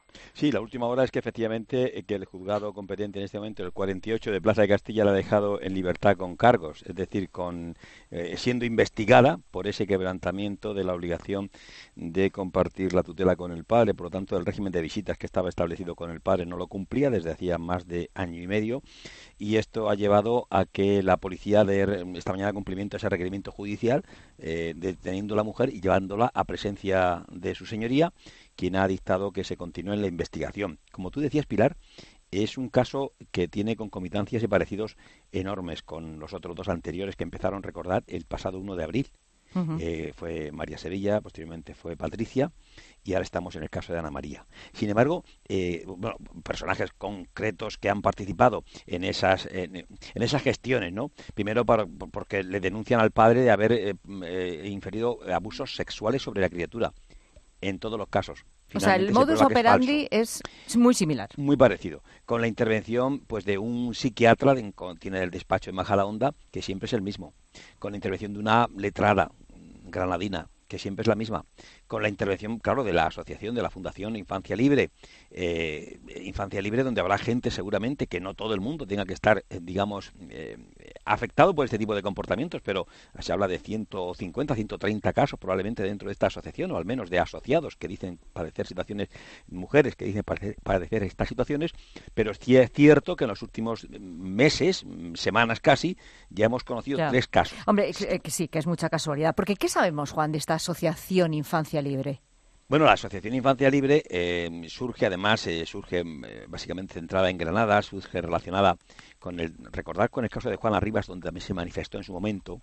Sí, la última hora es que efectivamente que el juzgado competente en este momento, el 48 de Plaza de Castilla, la ha dejado en libertad con cargos, es decir, siendo investigada por ese quebrantamiento de la obligación de compartir la tutela con el padre. Por lo tanto, el régimen de visitas que estaba establecido con el padre no lo cumplía desde hacía más de año y medio, y esto ha llevado a que la policía dé esta mañana cumplimiento a ese requerimiento judicial, deteniendo a la mujer y llevándola a presencia de su señoría, quien ha dictado que se continúe en la investigación. Como tú decías, Pilar, es un caso que tiene concomitancias y parecidos enormes con los otros dos anteriores que empezaron, recordar, el pasado 1 de abril. Fue María Sevilla, posteriormente fue Patricia, y ahora estamos en el caso de Ana María. Sin embargo, personajes concretos que han participado en esas gestiones, ¿no? Primero porque le denuncian al padre de haber inferido abusos sexuales sobre la criatura. En todos los casos. O sea, el modus operandi es muy similar. Muy parecido. Con la intervención pues de un psiquiatra, tiene el despacho en Majadahonda, que siempre es el mismo. Con la intervención de una letrada granadina, que siempre es la misma. Con la intervención, claro, de la asociación, de la Fundación Infancia Libre. Infancia Libre, donde habrá gente seguramente, que no todo el mundo tenga que estar, afectado por este tipo de comportamientos, pero se habla de 150, 130 casos probablemente dentro de esta asociación, o al menos de asociados que dicen padecer situaciones, mujeres que dicen padecer estas situaciones, pero sí es cierto que en los últimos meses, semanas casi, ya hemos conocido 3 casos. Hombre, que sí, que es mucha casualidad, porque ¿qué sabemos, Juan, de esta asociación Infancia Libre? Bueno, la Asociación Infancia Libre surge básicamente centrada en Granada, surge relacionada con el caso de Juana Rivas, donde también se manifestó en su momento.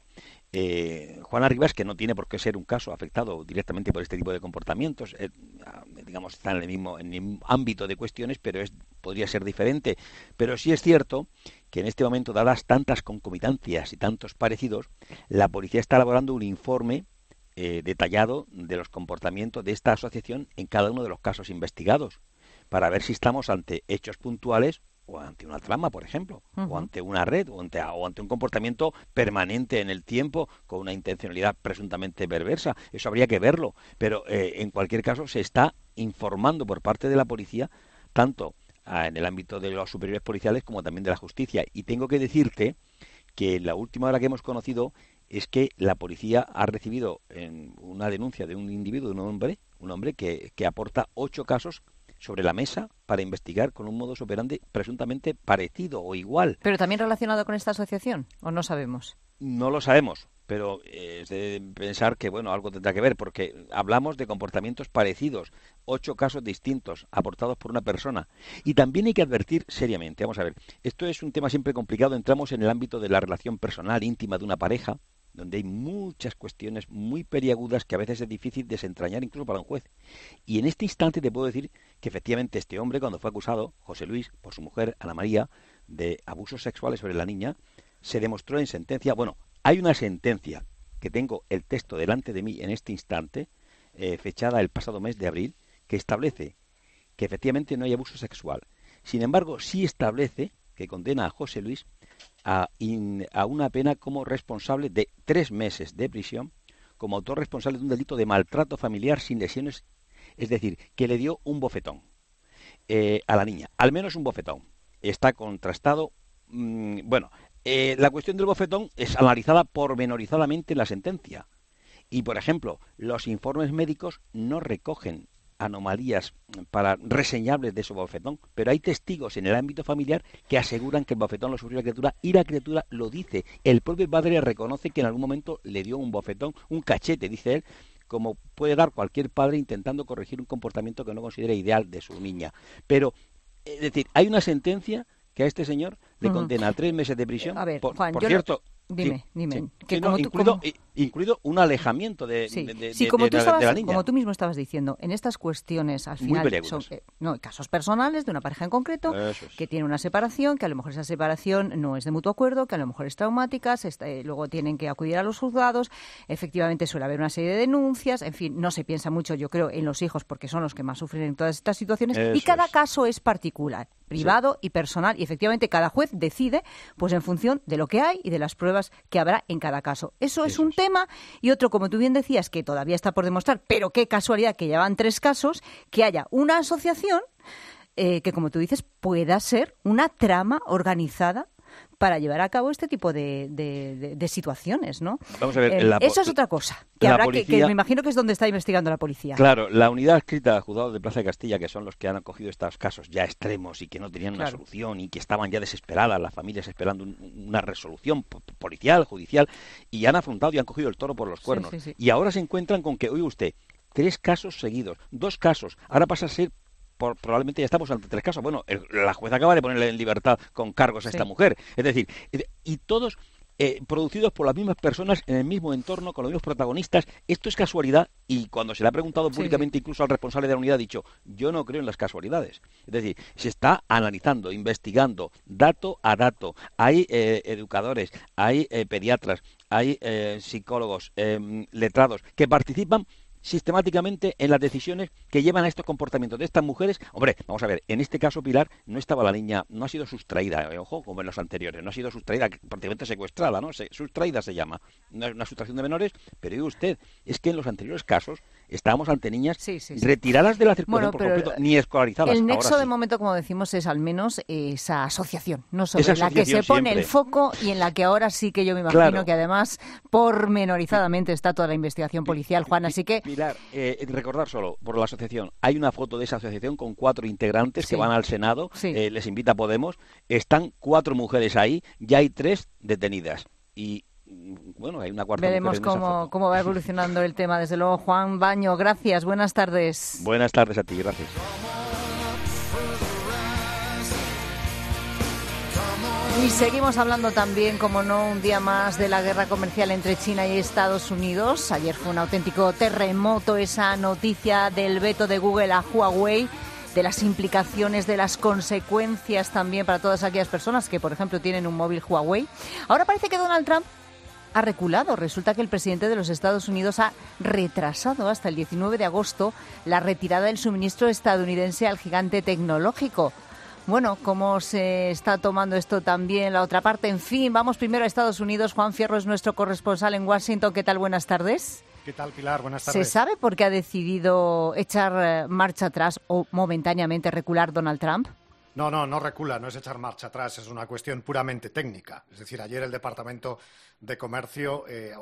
Juana Rivas, que no tiene por qué ser un caso afectado directamente por este tipo de comportamientos, está en el mismo ámbito de cuestiones, pero podría ser diferente. Pero sí es cierto que en este momento, dadas tantas concomitancias y tantos parecidos, la policía está elaborando un informe detallado de los comportamientos de esta asociación en cada uno de los casos investigados, para ver si estamos ante hechos puntuales o ante una trama, por ejemplo, o ante una red, o ante un comportamiento permanente en el tiempo con una intencionalidad presuntamente perversa. Eso habría que verlo, pero en cualquier caso se está informando por parte de la policía, tanto en el ámbito de los superiores policiales como también de la justicia. Y tengo que decirte que la última hora que hemos conocido es que la policía ha recibido una denuncia de un individuo, de un hombre que aporta 8 casos sobre la mesa para investigar con un modus operandi presuntamente parecido o igual. ¿Pero también relacionado con esta asociación o no sabemos? No lo sabemos, pero es de pensar que algo tendrá que ver, porque hablamos de comportamientos parecidos, 8 casos distintos aportados por una persona. Y también hay que advertir seriamente, vamos a ver, esto es un tema siempre complicado, entramos en el ámbito de la relación personal, íntima de una pareja, donde hay muchas cuestiones muy peliagudas que a veces es difícil desentrañar incluso para un juez. Y en este instante te puedo decir que efectivamente este hombre, cuando fue acusado, José Luis, por su mujer, Ana María, de abusos sexuales sobre la niña, se demostró en sentencia. Bueno, hay una sentencia, que tengo el texto delante de mí en este instante, fechada el pasado mes de abril, que establece que efectivamente no hay abuso sexual. Sin embargo, sí establece que condena a José Luis a una pena como responsable de 3 meses de prisión, como autor responsable de un delito de maltrato familiar sin lesiones, es decir, que le dio un bofetón a la niña, al menos un bofetón. Está contrastado. La cuestión del bofetón es analizada pormenorizadamente en la sentencia. Y, por ejemplo, los informes médicos no recogen anomalías reseñables de ese bofetón, pero hay testigos en el ámbito familiar que aseguran que el bofetón lo sufrió la criatura, y la criatura lo dice. El propio padre reconoce que en algún momento le dio un bofetón, un cachete, dice él, como puede dar cualquier padre intentando corregir un comportamiento que no considere ideal de su niña. Pero, es decir, hay una sentencia que a este señor le condena a 3 meses de prisión. A ver, Juan, por cierto, dime. Que incluido un alejamiento de la niña. Como tú mismo estabas diciendo, en estas cuestiones al final son casos personales de una pareja en concreto que tiene una separación, que a lo mejor esa separación no es de mutuo acuerdo, que a lo mejor es traumática, luego tienen que acudir a los juzgados, efectivamente suele haber una serie de denuncias, en fin, no se piensa mucho, yo creo, en los hijos porque son los que más sufren en todas estas situaciones, y cada caso es particular, privado y personal, y efectivamente cada juez decide pues en función de lo que hay y de las pruebas que habrá en cada caso. Eso es un tema tema, y otro, como tú bien decías, que todavía está por demostrar, pero qué casualidad que llevan 3 casos, que haya una asociación que, como tú dices, pueda ser una trama organizada para llevar a cabo este tipo de situaciones, ¿no? Vamos a ver, eso es otra cosa, que habrá que me imagino que es donde está investigando la policía. Claro, la unidad adscrita al juzgado de Plaza de Castilla, que son los que han acogido estos casos ya extremos y que no tenían una solución y que estaban ya desesperadas, las familias esperando una resolución policial, judicial, y han afrontado y han cogido el toro por los cuernos. Sí. Y ahora se encuentran con que, oye usted, 3 casos seguidos, 2 casos, ahora pasa a ser probablemente ya estamos ante 3 casos. Bueno, la jueza acaba de ponerle en libertad con cargos a esta mujer. Es decir, y todos producidos por las mismas personas en el mismo entorno, con los mismos protagonistas. Esto es casualidad, y cuando se le ha preguntado públicamente incluso al responsable de la unidad ha dicho, yo no creo en las casualidades. Es decir, se está analizando, investigando, dato a dato. Hay educadores, hay pediatras, hay psicólogos, letrados, que participan sistemáticamente en las decisiones que llevan a estos comportamientos de estas mujeres. Hombre, vamos a ver, en este caso, Pilar, no estaba la niña, no ha sido sustraída, ojo, como en los anteriores, no ha sido sustraída, prácticamente secuestrada, ¿no? Sustraída se llama, no es una sustracción de menores, pero diga usted, es que en los anteriores casos estábamos ante niñas retiradas de la circulación por completo, ni escolarizadas. El nexo de momento, como decimos, es al menos esa asociación, no sobre la que se pone el foco y en la que ahora sí que yo me imagino que además pormenorizadamente está toda la investigación policial, Juan, así que... Pilar, recordar solo, por la asociación, hay una foto de esa asociación con 4 integrantes que van al Senado, les invita Podemos, están 4 mujeres ahí, ya hay 3 detenidas y... Bueno, hay una cuarta. Veremos cómo va evolucionando el tema. Desde luego, Juan Baño, gracias. Buenas tardes. Buenas tardes a ti, gracias. Y seguimos hablando también, como no, un día más de la guerra comercial entre China y Estados Unidos. Ayer fue un auténtico terremoto esa noticia del veto de Google a Huawei, de las implicaciones, de las consecuencias también para todas aquellas personas que, por ejemplo, tienen un móvil Huawei. Ahora parece que Donald Trump ha reculado. Resulta que el presidente de los Estados Unidos ha retrasado hasta el 19 de agosto la retirada del suministro estadounidense al gigante tecnológico. Bueno, ¿cómo se está tomando esto también la otra parte? En fin, vamos primero a Estados Unidos. Juan Fierro es nuestro corresponsal en Washington. ¿Qué tal? Buenas tardes. ¿Qué tal, Pilar? Buenas tardes. ¿Se sabe por qué ha decidido echar marcha atrás o momentáneamente recular Donald Trump? No recula, no es echar marcha atrás, es una cuestión puramente técnica. Es decir, ayer el Departamento de Comercio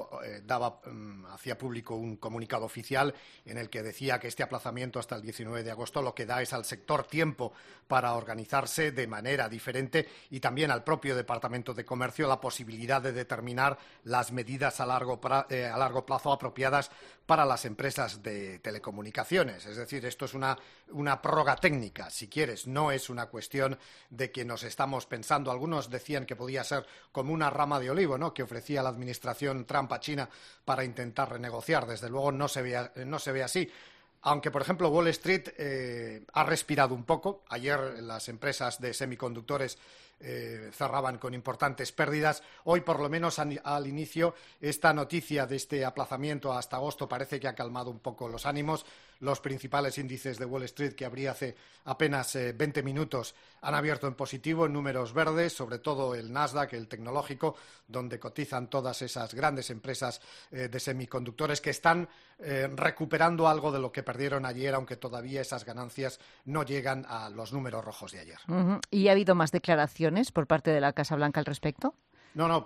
hacía público un comunicado oficial en el que decía que este aplazamiento hasta el 19 de agosto lo que da es al sector tiempo para organizarse de manera diferente y también al propio Departamento de Comercio la posibilidad de determinar las medidas a largo plazo apropiadas para las empresas de telecomunicaciones. Es decir, esto es una prórroga técnica, si quieres, no es una cuestión de que nos estamos pensando. Algunos decían que podía ser como una rama de olivo, ¿no?, que ofrecía la administración Trump a China para intentar renegociar. Desde luego no se ve así. Aunque, por ejemplo, Wall Street ha respirado un poco. Ayer las empresas de semiconductores cerraban con importantes pérdidas. Hoy, por lo menos al inicio, esta noticia de este aplazamiento hasta agosto parece que ha calmado un poco los ánimos. Los principales índices de Wall Street, que abría hace apenas 20 minutos, han abierto en positivo, en números verdes, sobre todo el Nasdaq, el tecnológico, donde cotizan todas esas grandes empresas de semiconductores que están recuperando algo de lo que perdieron ayer, aunque todavía esas ganancias no llegan a los números rojos de ayer. Uh-huh. ¿Y ha habido más declaraciones por parte de la Casa Blanca al respecto? No.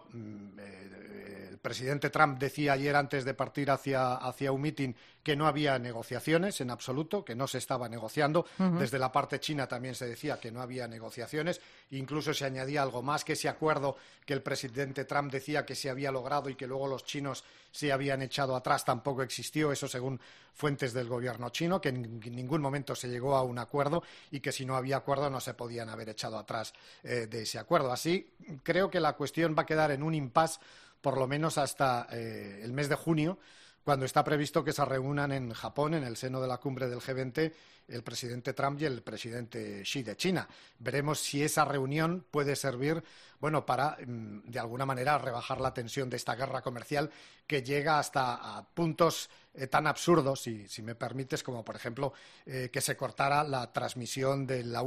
El presidente Trump decía ayer, antes de partir hacia un mitin, que no había negociaciones en absoluto, que no se estaba negociando. Uh-huh. Desde la parte china también se decía que no había negociaciones. Incluso se añadía algo más, que ese acuerdo que el presidente Trump decía que se había logrado y que luego los chinos se habían echado atrás tampoco existió. Eso según fuentes del gobierno chino, que en ningún momento se llegó a un acuerdo y que si no había acuerdo no se podían haber echado atrás de ese acuerdo. Así, creo que la cuestión va a quedar en un impasse por lo menos hasta el mes de junio, cuando está previsto que se reúnan en Japón, en el seno de la cumbre del G20, el presidente Trump y el presidente Xi de China. Veremos si esa reunión puede servir bueno, para de alguna manera rebajar la tensión de esta guerra comercial que llega hasta a puntos tan absurdos, si me permites, como por ejemplo que se cortara la transmisión de la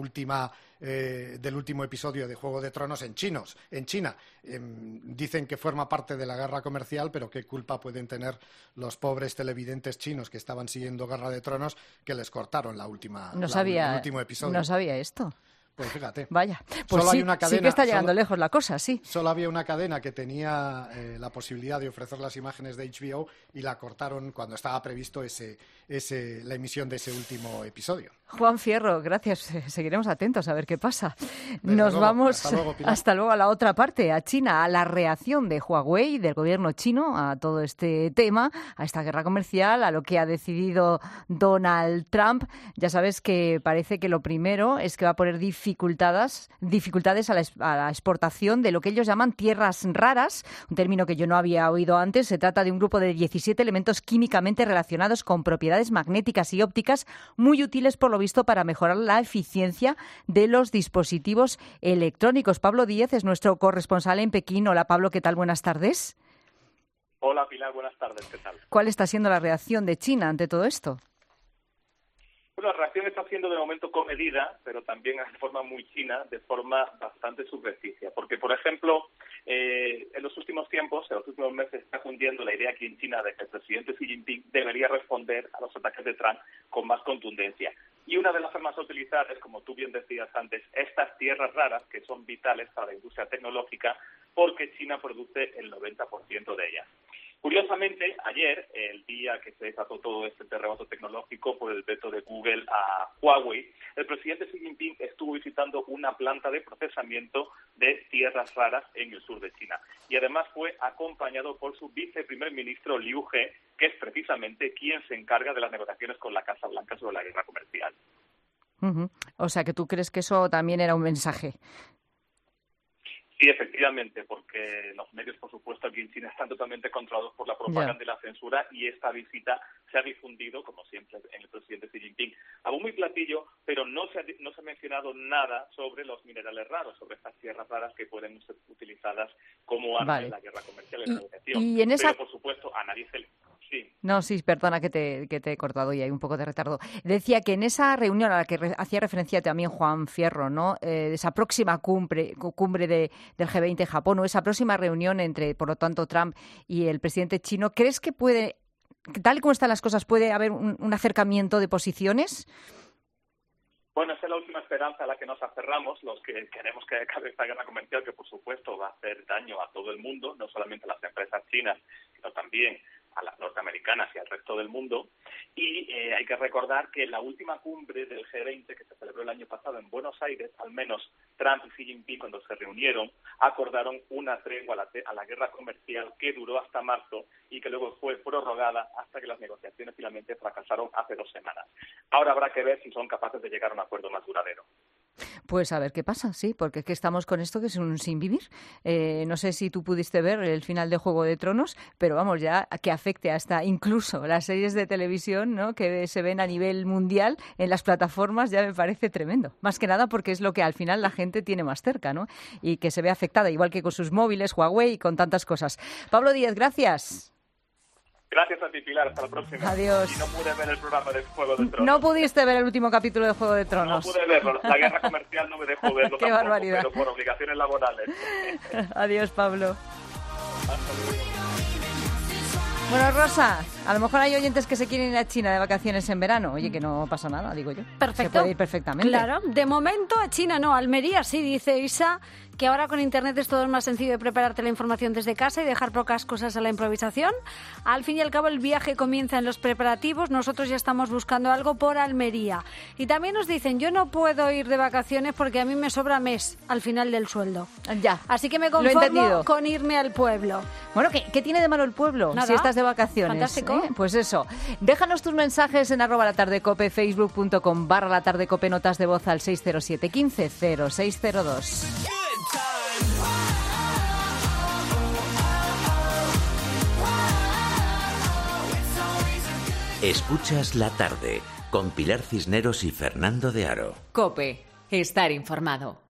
del último episodio de Juego de Tronos en China. Dicen que forma parte de la guerra comercial, pero qué culpa pueden tener los pobres televidentes chinos que estaban siguiendo Guerra de Tronos, que les cortaron el último episodio. No sabía esto. Pues fíjate. Vaya, pues sí, sí que está llegando lejos la cosa, sí. Solo había una cadena que tenía la posibilidad de ofrecer las imágenes de HBO y la cortaron cuando estaba previsto la emisión de ese último episodio. Juan Fierro, gracias. Seguiremos atentos a ver qué pasa. Nos vamos hasta luego a la otra parte, a China, a la reacción de Huawei, del gobierno chino, a todo este tema, a esta guerra comercial, a lo que ha decidido Donald Trump. Ya sabes que parece que lo primero es que va a poner dificultades a la exportación de lo que ellos llaman tierras raras, un término que yo no había oído antes. Se trata de un grupo de 17 elementos químicamente relacionados con propiedades magnéticas y ópticas muy útiles, por lo visto, para mejorar la eficiencia de los dispositivos electrónicos. Pablo Díez es nuestro corresponsal en Pekín. Hola, Pablo, ¿qué tal? Buenas tardes. Hola, Pilar, buenas tardes, ¿qué tal? ¿Cuál está siendo la reacción de China ante todo esto? Bueno, la reacción está siendo de momento comedida, pero también de forma muy china, de forma bastante subrepticia. Porque, por ejemplo, en los últimos tiempos, en los últimos meses, está cundiendo la idea aquí en China de que el presidente Xi Jinping debería responder a los ataques de Trump con más contundencia. Y una de las formas a utilizar es, como tú bien decías antes, estas tierras raras que son vitales para la industria tecnológica, porque China produce el 90% de ellas. Curiosamente, ayer, el día que se desató todo este terremoto tecnológico por el veto de Google a Huawei, el presidente Xi Jinping estuvo visitando una planta de procesamiento de tierras raras en el sur de China. Y además fue acompañado por su viceprimer ministro Liu He, que es precisamente quien se encarga de las negociaciones con la Casa Blanca sobre la guerra comercial. O sea, que tú crees que eso también era un mensaje. Sí, efectivamente, porque los medios, por supuesto, aquí en China están totalmente controlados por la propaganda y la censura, y esta visita se ha difundido, como siempre, en el presidente Xi Jinping. A bombo y platillo, pero no se ha mencionado nada sobre los minerales raros, sobre estas tierras raras que pueden ser utilizadas como arma en la guerra comercial y la negociación. Y en esa... Pero, por supuesto, a nadie se le... Sí. No, sí, perdona que te he cortado y hay un poco de retardo. Decía que en esa reunión a la que hacía referencia también Juan Fierro, ¿no? Esa próxima cumbre del G20 Japón, o esa próxima reunión entre, por lo tanto, Trump y el presidente chino, ¿crees que puede, tal y como están las cosas, puede haber un acercamiento de posiciones? Bueno, esa es la última esperanza a la que nos aferramos, los que queremos que acabe esta guerra comercial, que por supuesto va a hacer daño a todo el mundo, no solamente a las empresas chinas, sino también a las norteamericanas y al resto del mundo. Y hay que recordar que la última cumbre del G20 que se celebró el año pasado en Buenos Aires, al menos Trump y Xi Jinping, cuando se reunieron, acordaron una tregua a la guerra comercial que duró hasta marzo y que luego fue prorrogada hasta que las negociaciones finalmente fracasaron hace 2 semanas. Ahora habrá que ver si son capaces de llegar a un acuerdo más duradero. Pues a ver qué pasa, sí, porque es que estamos con esto que es un sinvivir. No sé si tú pudiste ver el final de Juego de Tronos, pero vamos, ya que afecte hasta incluso las series de televisión, ¿no?, que se ven a nivel mundial en las plataformas, ya me parece tremendo. Más que nada porque es lo que al final la gente tiene más cerca, ¿no? Y que se ve afectada, igual que con sus móviles, Huawei y con tantas cosas. Pablo Díez, gracias. Gracias a ti, Pilar. Hasta la próxima. Adiós. Y no pude ver el programa de Juego de Tronos. No pudiste ver el último capítulo de Juego de Tronos. No pude verlo. La guerra comercial no me dejó verlo Qué tampoco, barbaridad. pero por obligaciones laborales. Adiós, Pablo. Hasta luego. Bueno, Rosa, a lo mejor hay oyentes que se quieren ir a China de vacaciones en verano. Oye, que no pasa nada, digo yo. Perfecto. Se puede ir perfectamente. Claro, de momento a China no, Almería sí, dice Isa, que ahora con Internet es todo más sencillo de prepararte la información desde casa y dejar pocas cosas a la improvisación. Al fin y al cabo el viaje comienza en los preparativos, nosotros ya estamos buscando algo por Almería. Y también nos dicen, yo no puedo ir de vacaciones porque a mí me sobra mes al final del sueldo. Ya. Así que me conformo con irme al pueblo. Bueno, ¿qué tiene de malo el pueblo? Nada. Si estás de vacaciones. Fantástico. Pues eso. Déjanos tus mensajes en @latardecope, facebook.com/latardecope, notas de voz al 607 15 0602. Escuchas La Tarde con Pilar Cisneros y Fernando de Aro. COPE. Estar informado.